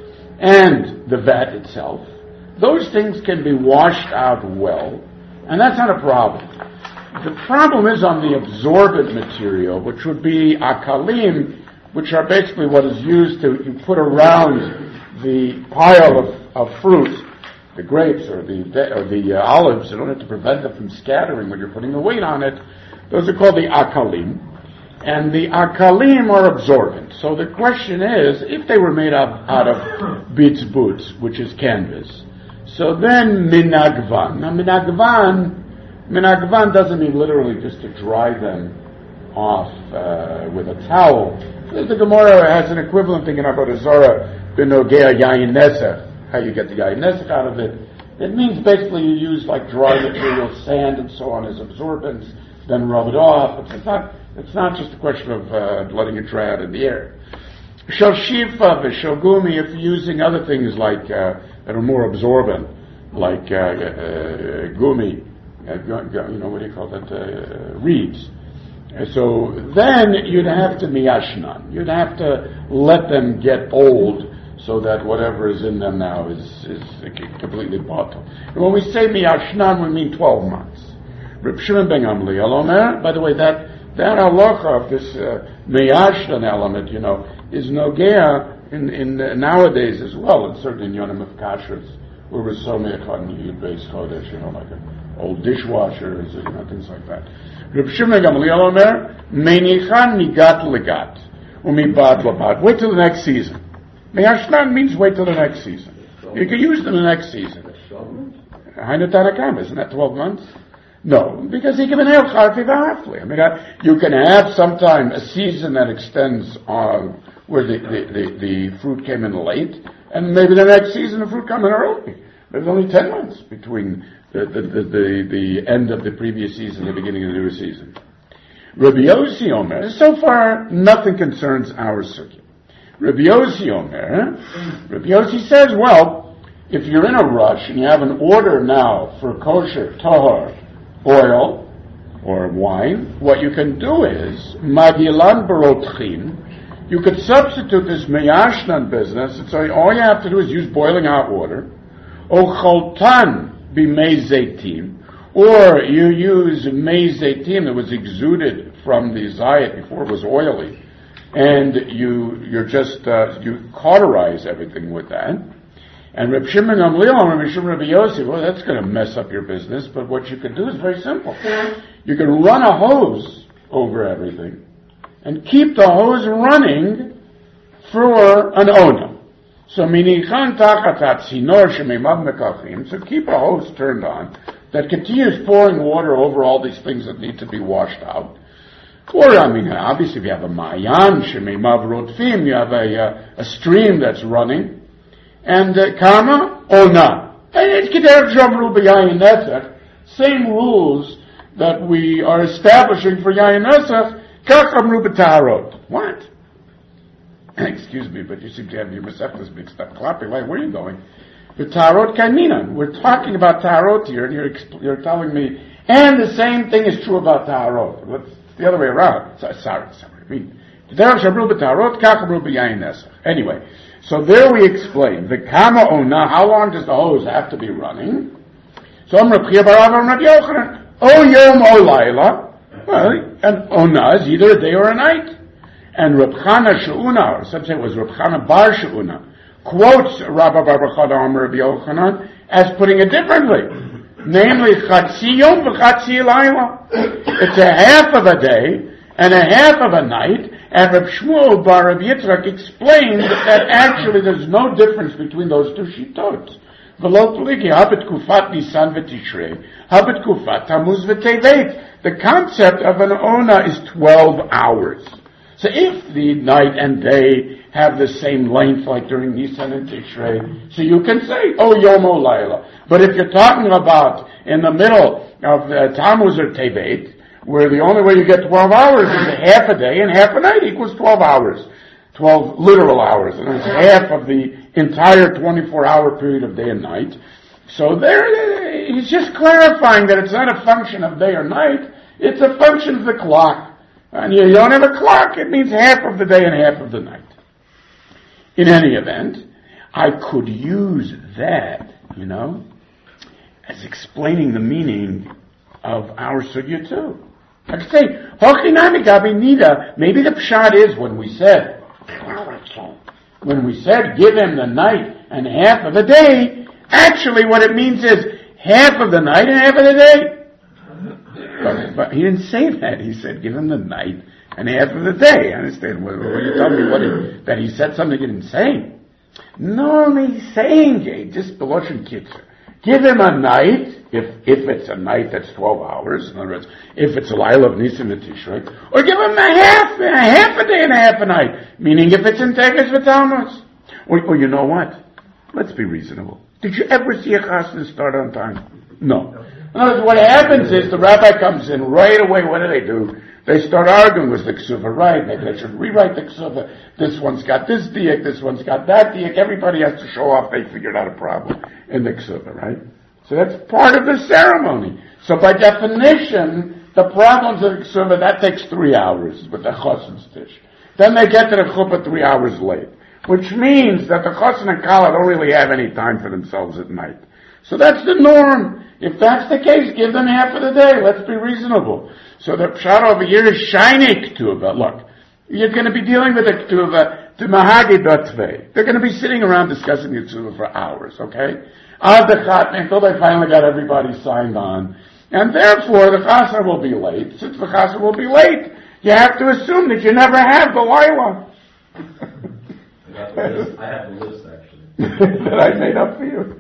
and the vat itself. Those things can be washed out well, and that's not a problem. The problem is on the absorbent material, which would be akalim, which are basically what is used to you put around the pile of, of fruit, the grapes or the or the uh, olives, in order to prevent them from scattering when you're putting the weight on it. Those are called the akalim, and the akalim are absorbent. So the question is, if they were made up out of bitzbutz, which is canvas, so then minagvan. Now minagvan. Minagvan doesn't mean literally just to dry them off uh, with a towel. The Gemara has an equivalent thing in Avodah Zarah, b'nogea yayin nesach, how you get the yayin nesach out of it. It means basically you use like dry material, sand and so on as absorbents, then rub it off. It's not, it's not just a question of uh, letting it dry out in the air. Shel shifa v'shel if you're using other things like uh, that are more absorbent, like uh, uh, gumi, Uh, you know, what do you call that, uh, reeds. Uh, so then you'd have to miyashnan. You'd have to let them get old so that whatever is in them now is, is completely bottled. And when we say miyashnan, we mean twelve months. Reb Shimon ben Gamliel Omer, by the way, that, that halacha of this uh, miyashnan element, you know, is nogea in, in uh, nowadays as well, and certainly in Yonim of Kashrus, where we're so mechad yud beis chodesh, you know, like a old dishwashers, you know, things like that. Reb Shimon Gamliel Omer, Meinichan migat legat, umibat labat. Wait till the next season. Meyashnan means wait till the next season. You can use them the next season. Hainu Tanakam, isn't that twelve months? No, because he can have charfi v'hafli. I mean, uh, you can have sometime a season that extends on where the, the, the, the fruit came in late, and maybe the next season the fruit came in early. There's only ten months between the the, the, the, the end of the previous season and the beginning of the new season. Rabbi Yossi Omer, so far nothing concerns our circuit. Rabbi Yossi Omer, Rabbi Yossi says, well, if you're in a rush and you have an order now for kosher, tahor, oil, or wine, what you can do is, magilan barotchim, you could substitute this meyashnan business and say all you have to do is use boiling hot water, o choltan b'mei zeitim, or you use mei zeitim that was exuded from the zayit before it was oily, and you you're just uh, you cauterize everything with that. And Reb Shimon Gamliel and Reb Shimon Rabbi Yossi, well, that's going to mess up your business. But what you can do is very simple. You can run a hose over everything and keep the hose running for an ona. So minichan tachat tzinor shemeimav mekachim. So keep a hose turned on that continues pouring water over all these things that need to be washed out. Or, I mean, obviously if you have a mayan shemeimav rotfim, you have a, uh, a stream that's running. And kama ona. Same rules that we are establishing for yayin nesach. Kachamru b'tarot. What? Excuse me, but you seem to have your receptors mixed up. Clapping like, where are you going? The tarot kaiminan. We're talking about tarot here, and you're you're telling me, and the same thing is true about tarot. What's the other way around? Sorry, sorry. I mean, anyway, so there we explain the kama ona. How long does the hose have to be running? So I'm Reb Chia bar Abba and Reb Yochanan. O yom o laila. Well, an ona is either a day or a night. And Reb Chana She'una, or some say it was Reb Chana bar She'una, quotes Rabba bar Chana Amar Reb Yochanan as putting it differently. Namely, Chatzi Yom v'Chatzi Laila. It's a half of a day and a half of a night, And Reb Shmuel bar Reb Yitzchak explained that actually there's no difference between those two shitot. V'lo pligi, habet kufat Nisan v'Tishrei, habet kufat Tammuz v'Tevet. The concept of an ona is twelve hours. So if the night and day have the same length like during Nisan and Tishrei, so you can say, oh, Yomo Laila. But if you're talking about in the middle of uh, Tammuz or Tevet, where the only way you get twelve hours is a half a day and half a night equals twelve hours. twelve literal hours. And it's half of the entire twenty-four hour period of day and night. So there, he's just clarifying that it's not a function of day or night, it's a function of the clock. And you don't have a clock, it means half of the day and half of the night. In any event, I could use that, you know, as explaining the meaning of our sugya too. I could say, Hochinami Gabi Nida, maybe the pshat is when we said, when we said give him the night and half of the day, actually what it means is half of the night and half of the day. But, but he didn't say that. He said give him the night and half of the day. Understand? When you tell me what he, that he said something he didn't say. No, he's saying, Jay, just the Lashon Kitzur. Give him a night, if if it's a night that's twelve hours, in other words, if it's a Laila of Nisan and Tishrei, or give him a half, a half a day and a half a night, meaning if it's in Teves v'Tammuz. Or, or you know what? Let's be reasonable. Did you ever see a chassan start on time? No. In other words, what happens is the rabbi comes in right away, what do they do? They start arguing with the ksuva, right? Maybe they should rewrite the ksuva. This one's got this diak, this one's got that diak. Everybody has to show off they figured out a problem in the ksuva, right? So that's part of the ceremony. So by definition, the problems of the ksuva, that takes three hours with the chassan's dish. Then they get to the chuppah three hours late, which means that the chassan and kala don't really have any time for themselves at night. So that's the norm. If that's the case, give them half of the day. Let's be reasonable. So the pshat over here is shiny ketuvah. Look, you're going to be dealing with a ketuvah to mahagi datvei. They're going to be sitting around discussing the ketuvah for hours, okay? Ad the chatna, until they finally got everybody signed on. And therefore, the chassan will be late. Since the chassan will be late, you have to assume that you never have the Laila. I have the list, actually. That I made up for you.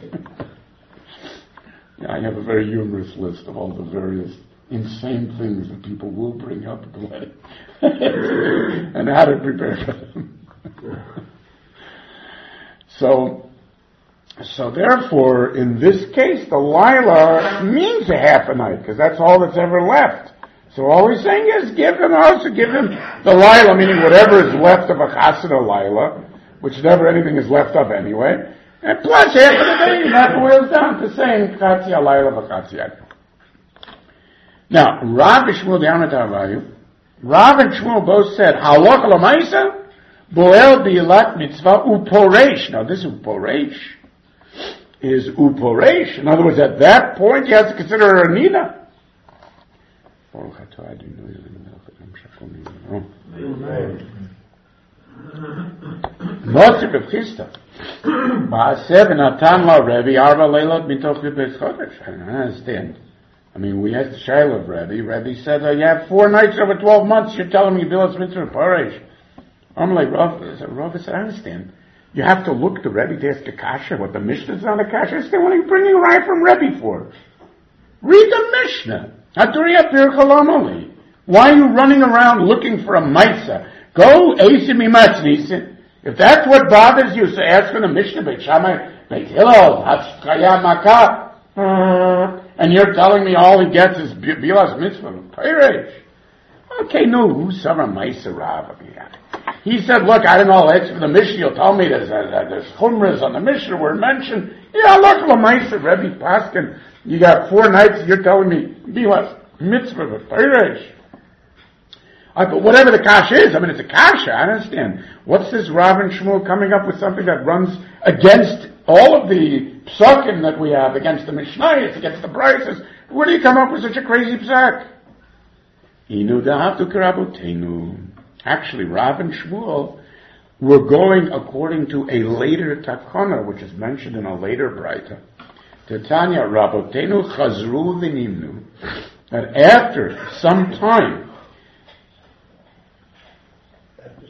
Yeah, I have a very humorous list of all the various insane things that people will bring up at the wedding. And how to prepare for them. so, so therefore, in this case, the Laila means a half a night, because that's all that's ever left. So all he's saying is, give him also, give him the Laila, meaning whatever is left of a chassid or Laila, which never anything is left of anyway, and plus half of the day, that boils down to saying Chatzi Alayla v'Chatzi Yad. Now, Rav and Shmuel down at Avayu, Rav and Shmuel both said, Halach l'maisa, boel bi'ilat mitzvah uporesh. Now this uporesh is uporesh. In other words, at that point, you have to consider her a nina. Moshe b'chista. Ma'aseh v'natan la Rebbe arba leilot mitoch b'beis chodesh. I don't understand. I mean, we asked the Shaila of Rebbe. Rebbe said, uh, you have four nights over twelve months, you're telling me Bilas mitzvah paresh. I'm like, Rav, Rav said, I understand. You have to look to Rebbe to ask a kasha, what the Mishnah's on the kasha. I said, what are you bringing right from Rebbe for? Read the Mishnah. Haturiya pir chalamoli. Why are you running around looking for a matzah? Go, Eisim imatznisin. If that's what bothers you, so ask for the Mishnah, Beit Shammai, Beit Hillel, Hatzkaya Makah. And you're telling me all he gets is Bilas Mitzvah, Peiresh. Okay, no, Sarah Maisa Rav. He said, look, I don't know, that's for the Mishnah, you'll tell me there's, uh, there's Chumras on the Mishnah were mentioned. Yeah, look, La Maisa, Rebbe Paskin, you got four nights, you're telling me Bilas Mitzvah, Peiresh. Uh, but whatever the kasha is, I mean, it's a kasha, I understand. What's this Rav and Shmuel coming up with something that runs against all of the psakim that we have, against the Mishnayos, against the Brises? Where do you come up with such a crazy psak? Inu da'avtu karabotenu. Actually, Rav and Shmuel were going according to a later takana, which is mentioned in a later Braita. Titania Rabotenu chazru v'nimnu. That after some time,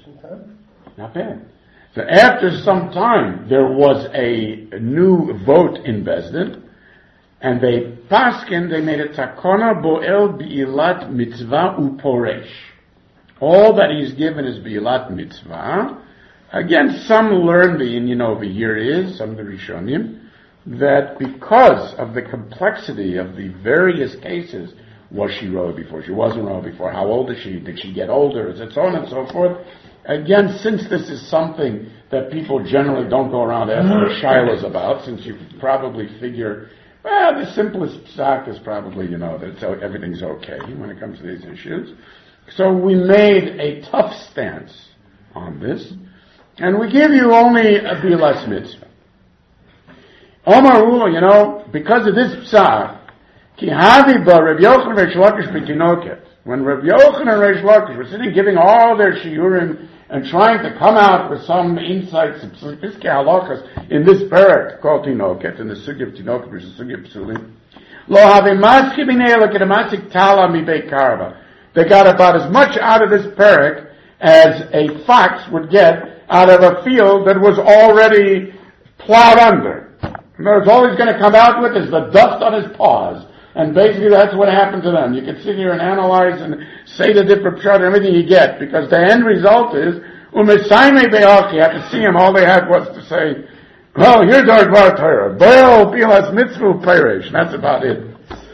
some time. Not bad. So after some time, there was a new vote in Bezdin, and they paskin, they made a takona boel bi'ilat mitzvah uporesh. All that he's given is bi'ilat mitzvah. Again, some learn the Indian over here is, some of the Rishonim, that because of the complexity of the various cases, was she Roa before, she wasn't Roa before, how old is she, did she get older, is it so on and so forth. Again, since this is something that people generally don't go around asking shilas about, since you probably figure, well, the simplest psak is probably, you know, that everything's okay when it comes to these issues. So we made a tough stance on this, and we give you only a bilas mitzvah. Omar Ula, you know, because of this psak, ki havi ba Reb Yochanan Reish Lakish b'tinoket. When Reb Yochanan and Reish Lakish were sitting giving all their shiurim and trying to come out with some insights, piskei halachas, in this parak called tinoket, in the sugya of tinoket, which is the sugya of psulim, lo havi maski b'nei l'kedamasik tala mi beit karba. They got about as much out of this parak as a fox would get out of a field that was already plowed under. In other words, all he's going to come out with is the dust on his paws. And basically that's what happened to them. You can sit here and analyze and say the different pshat and everything you get, because the end result is, u'mesaimei be'ach, you have to see him, all they had was to say, well, here's our Dvar Torah, Bo'el bilas mitzvah peresh, that's about it.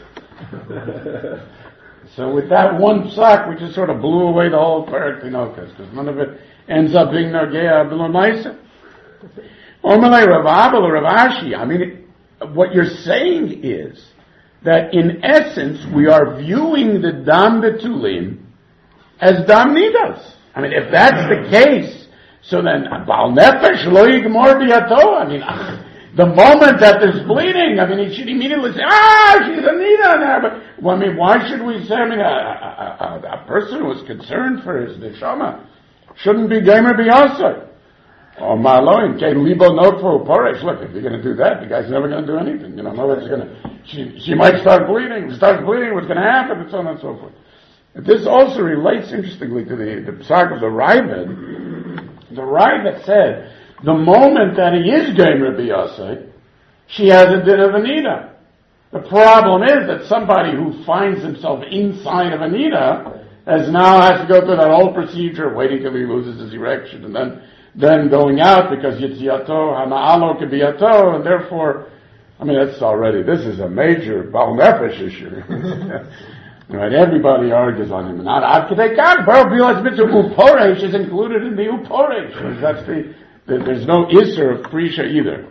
So with that one psak, we just sort of blew away the whole parak tinokas, because none of it ends up being Nogea B'Lomaisa. Omelei Rav Abba or Rav Ashi, I mean, it, what you're saying is that in essence we are viewing the Dam Betulim as Dam Nidas. I mean, if that's the case, so then Baal Nefesh Lo Yigmor Biyato. I mean, ach, the moment that there's bleeding, I mean, he should immediately say, ah, she's a Nida now. But, well, I mean, why should we say, I mean, a, a, a, a person who is concerned for his neshama shouldn't be Gamer Biyasa. Oh, Ma'aloin, Kay Libo Notfo Poresh. Look, if you're going to do that, the guy's never going to do anything. You know, nobody's going to, she, she might start bleeding. If it starts bleeding, what's going to happen, and so on and so forth. This also relates, interestingly, to the, the psak of the Raavad. The Raavad said, the moment that he is Gamer Biyasa, she has a din of Anita. The problem is that somebody who finds himself inside of Anita as now has to go through that whole procedure of waiting till he loses his erection and then then going out because Yitziato, Hana'alo Kibiyato, and therefore, I mean, that's already, this is a major Baal Nefesh issue. Right, everybody argues on him. Not Adkei Kach, Baal Bilas Mitzvah Uporesh is included in the Uporesh. That's the, the, there's no Isser of Prisha either.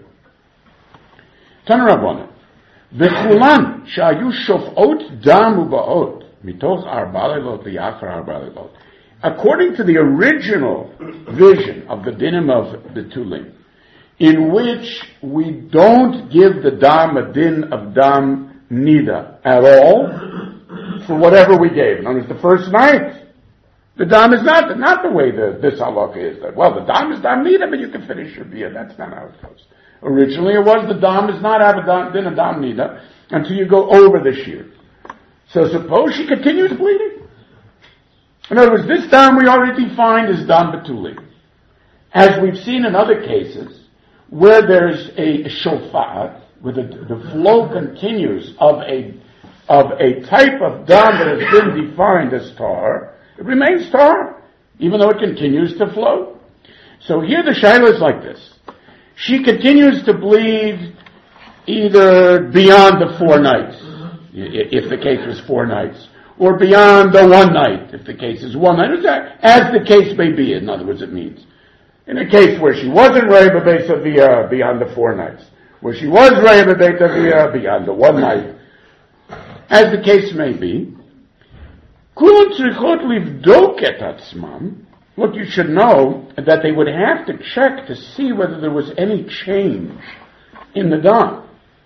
Tanarabonah. V'chulan, Shayu Shofot Dam Ubaot, Mitoch Arba Lelot Li'achar Arba Lelot. According to the original vision of the dinim of Betulim, in which we don't give the dam a din of dam nida at all for whatever we gave. In other words, the first night, the dam is not not the way the, this halakha is. That, well, the dam is dam nida, but you can finish your beer. That's not how it goes. Originally, it was the dam does not have a dam, din of dam nida until you go over the shear. So suppose she continues bleeding. In other words, this dam we already defined as dam betulim. As we've seen in other cases, where there's a shofat, where the, the flow continues of a of a type of dam that has been defined as tar, it remains tar, even though it continues to flow. So here the shaila is like this. She continues to bleed either beyond the four nights, if the case was four nights, or beyond the one night, if the case is one night, as the case may be, in other words, it means. In a case where she wasn't Reiba Beis Aviyah beyond the four nights, where she was Reiba Beis Aviyah beyond the one night, as the case may be, Kulon Tzrichot Livdok et Atzmam, look, you should know that they would have to check to see whether there was any change in the dam.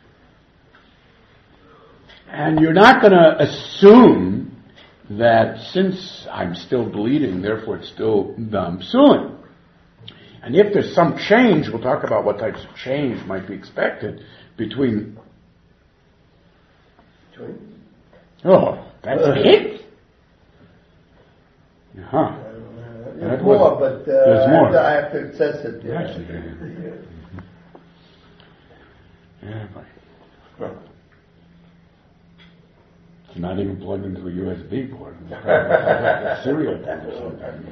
And you're not going to assume that since I'm still bleeding, therefore it's still dam psulim. And if there's some change, we'll talk about what types of change might be expected between... Oh, that's it? Huh. There's more, but uh, There's more. I have to access it. Yeah. Yes, yeah. Yeah, but Well, it's not even plugged into a U S B port. It's probably a serial port or something.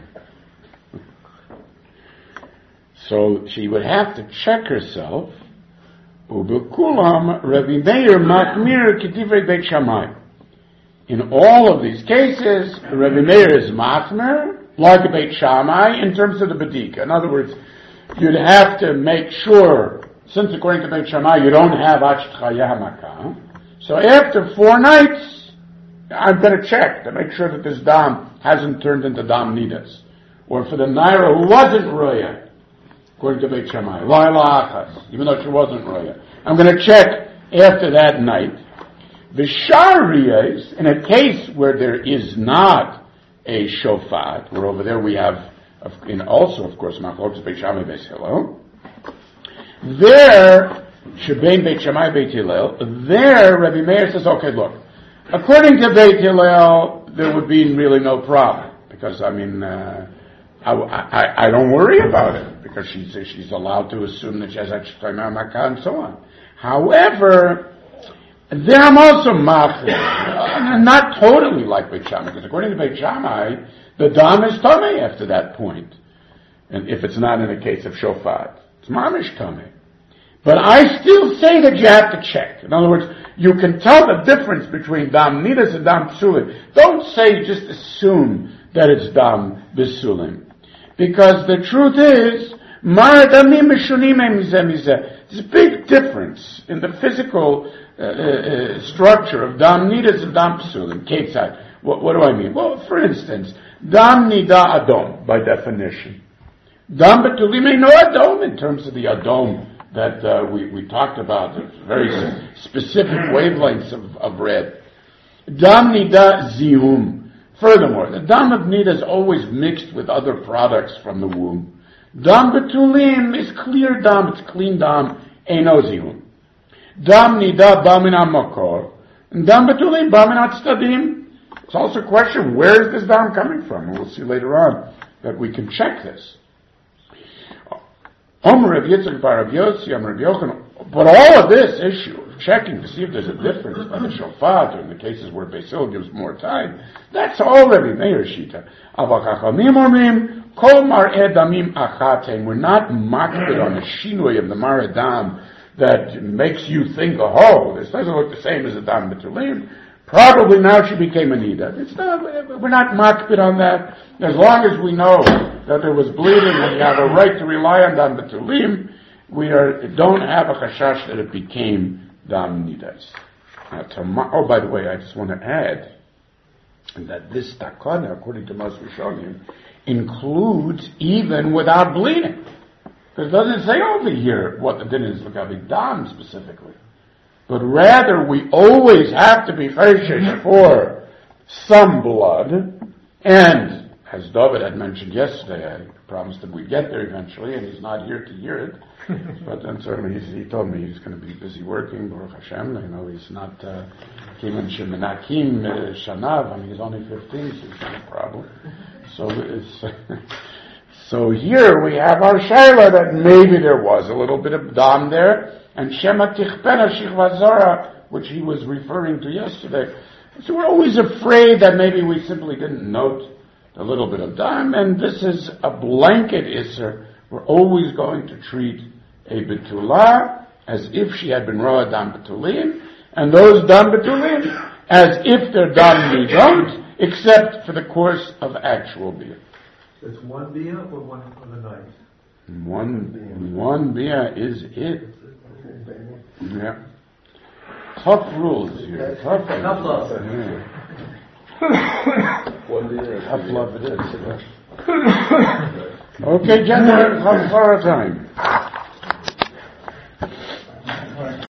So she would have to check herself. Ubekulam Rabbi Meir Makmir K'divrei Beit Shammai. In all of these cases, Rabbi Meir is Makmir, like Beit Shammai, in terms of the Bedika. In other words, you'd have to make sure, since according to Beit Shammai, you don't have Achit Makah. So after four nights, I'm going to check to make sure that this dam hasn't turned into dam nidas. Or for the Naira who wasn't Roya, according to Beit Shammai, Laila Achas, even though she wasn't Roya. I'm going to check after that night. The Sharias, in a case where there is not a shofat, where over there we have, in also, of course, Machlokes Beit Shammai Beis Hillel, there, Shebein Beit Shammai Beit Hillel, there Rabbi Meir says, okay, look, according to Beit Hillel, there would be really no problem, because, I mean, uh, I, I, I don't worry about it, because she's, she's allowed to assume that she has Achit Makah and so on. However, there I'm also machir, not totally like Beit Shammai, because according to Beit Shammai, the dam is tamei after that point, and if it's not in a case of shofat, it's mamish tamei. But I still say that you have to check. In other words, you can tell the difference between dam nidas and dam psulim. Don't say, just assume that it's dam bisulim, because the truth is, mar damim mishunim mizeh mizeh. There's a big difference in the physical Uh, uh, structure of dam nidas and dam psulim. Ketzad. What, what do I mean? Well, for instance, dam nida adom by definition. Dam betulim ain't no adom in terms of the adom that uh, we we talked about. The very specific wavelengths of, of red. Dam nida zihum. Furthermore, the dam of nida is always mixed with other products from the womb. Dam betulim is clear dam. It's clean dam. Ain't no zihum. Dam nida bamin makor, and dam betulim bamin tztadim. It's also a question, where is this dam coming from? And we'll see later on that we can check this. Omer Rav Yitzchak bar Rav Yossi, Omer Rav Yochanan. But all of this issue of checking to see if there's a difference by the shofat, or in the cases where Beis Hillel gives more time, that's already Meir Shita. Aval Chachamim omrim, kol mar'eh damim achatem. We're not makbid on the shinui of the mar'eh dam that makes you think, oh, this doesn't look the same as a dam betulim. Probably now she became a nida. It's not, we're not makbid on that. As long as we know that there was bleeding and we have a right to rely on dam betulim, we are, don't have a chashash that it became dam nidas. Now, tomorrow, oh, by the way, I just want to add that this takana, according to Moshe Rishonim, includes even without bleeding. Because it doesn't say over here what the din is regarding dam specifically. But rather, we always have to be chayshish for some blood. And, as David had mentioned yesterday, I promised that we'd get there eventually, and he's not here to hear it. But then certainly he's, he told me he's going to be busy working, Baruch Hashem. You know, he's not Kiman Shemenakim Shanav. I mean, he's only fifteen, so it's not a problem. So it's... So here we have our shaila that maybe there was a little bit of dam there, and Shema Tichpena Shichvazara, which he was referring to yesterday. So we're always afraid that maybe we simply didn't note a little bit of dam, and this is a blanket isser. We're always going to treat a betulah as if she had been roa dam betulim, and those dam betulim as if they're dam nidot, except for the course of actual beer. It's one beer or one of the night? One, one beer is it. Yeah. Tough rules here. Tough, Tough love. Yeah. Tough love it is. Okay, gentlemen, how far time?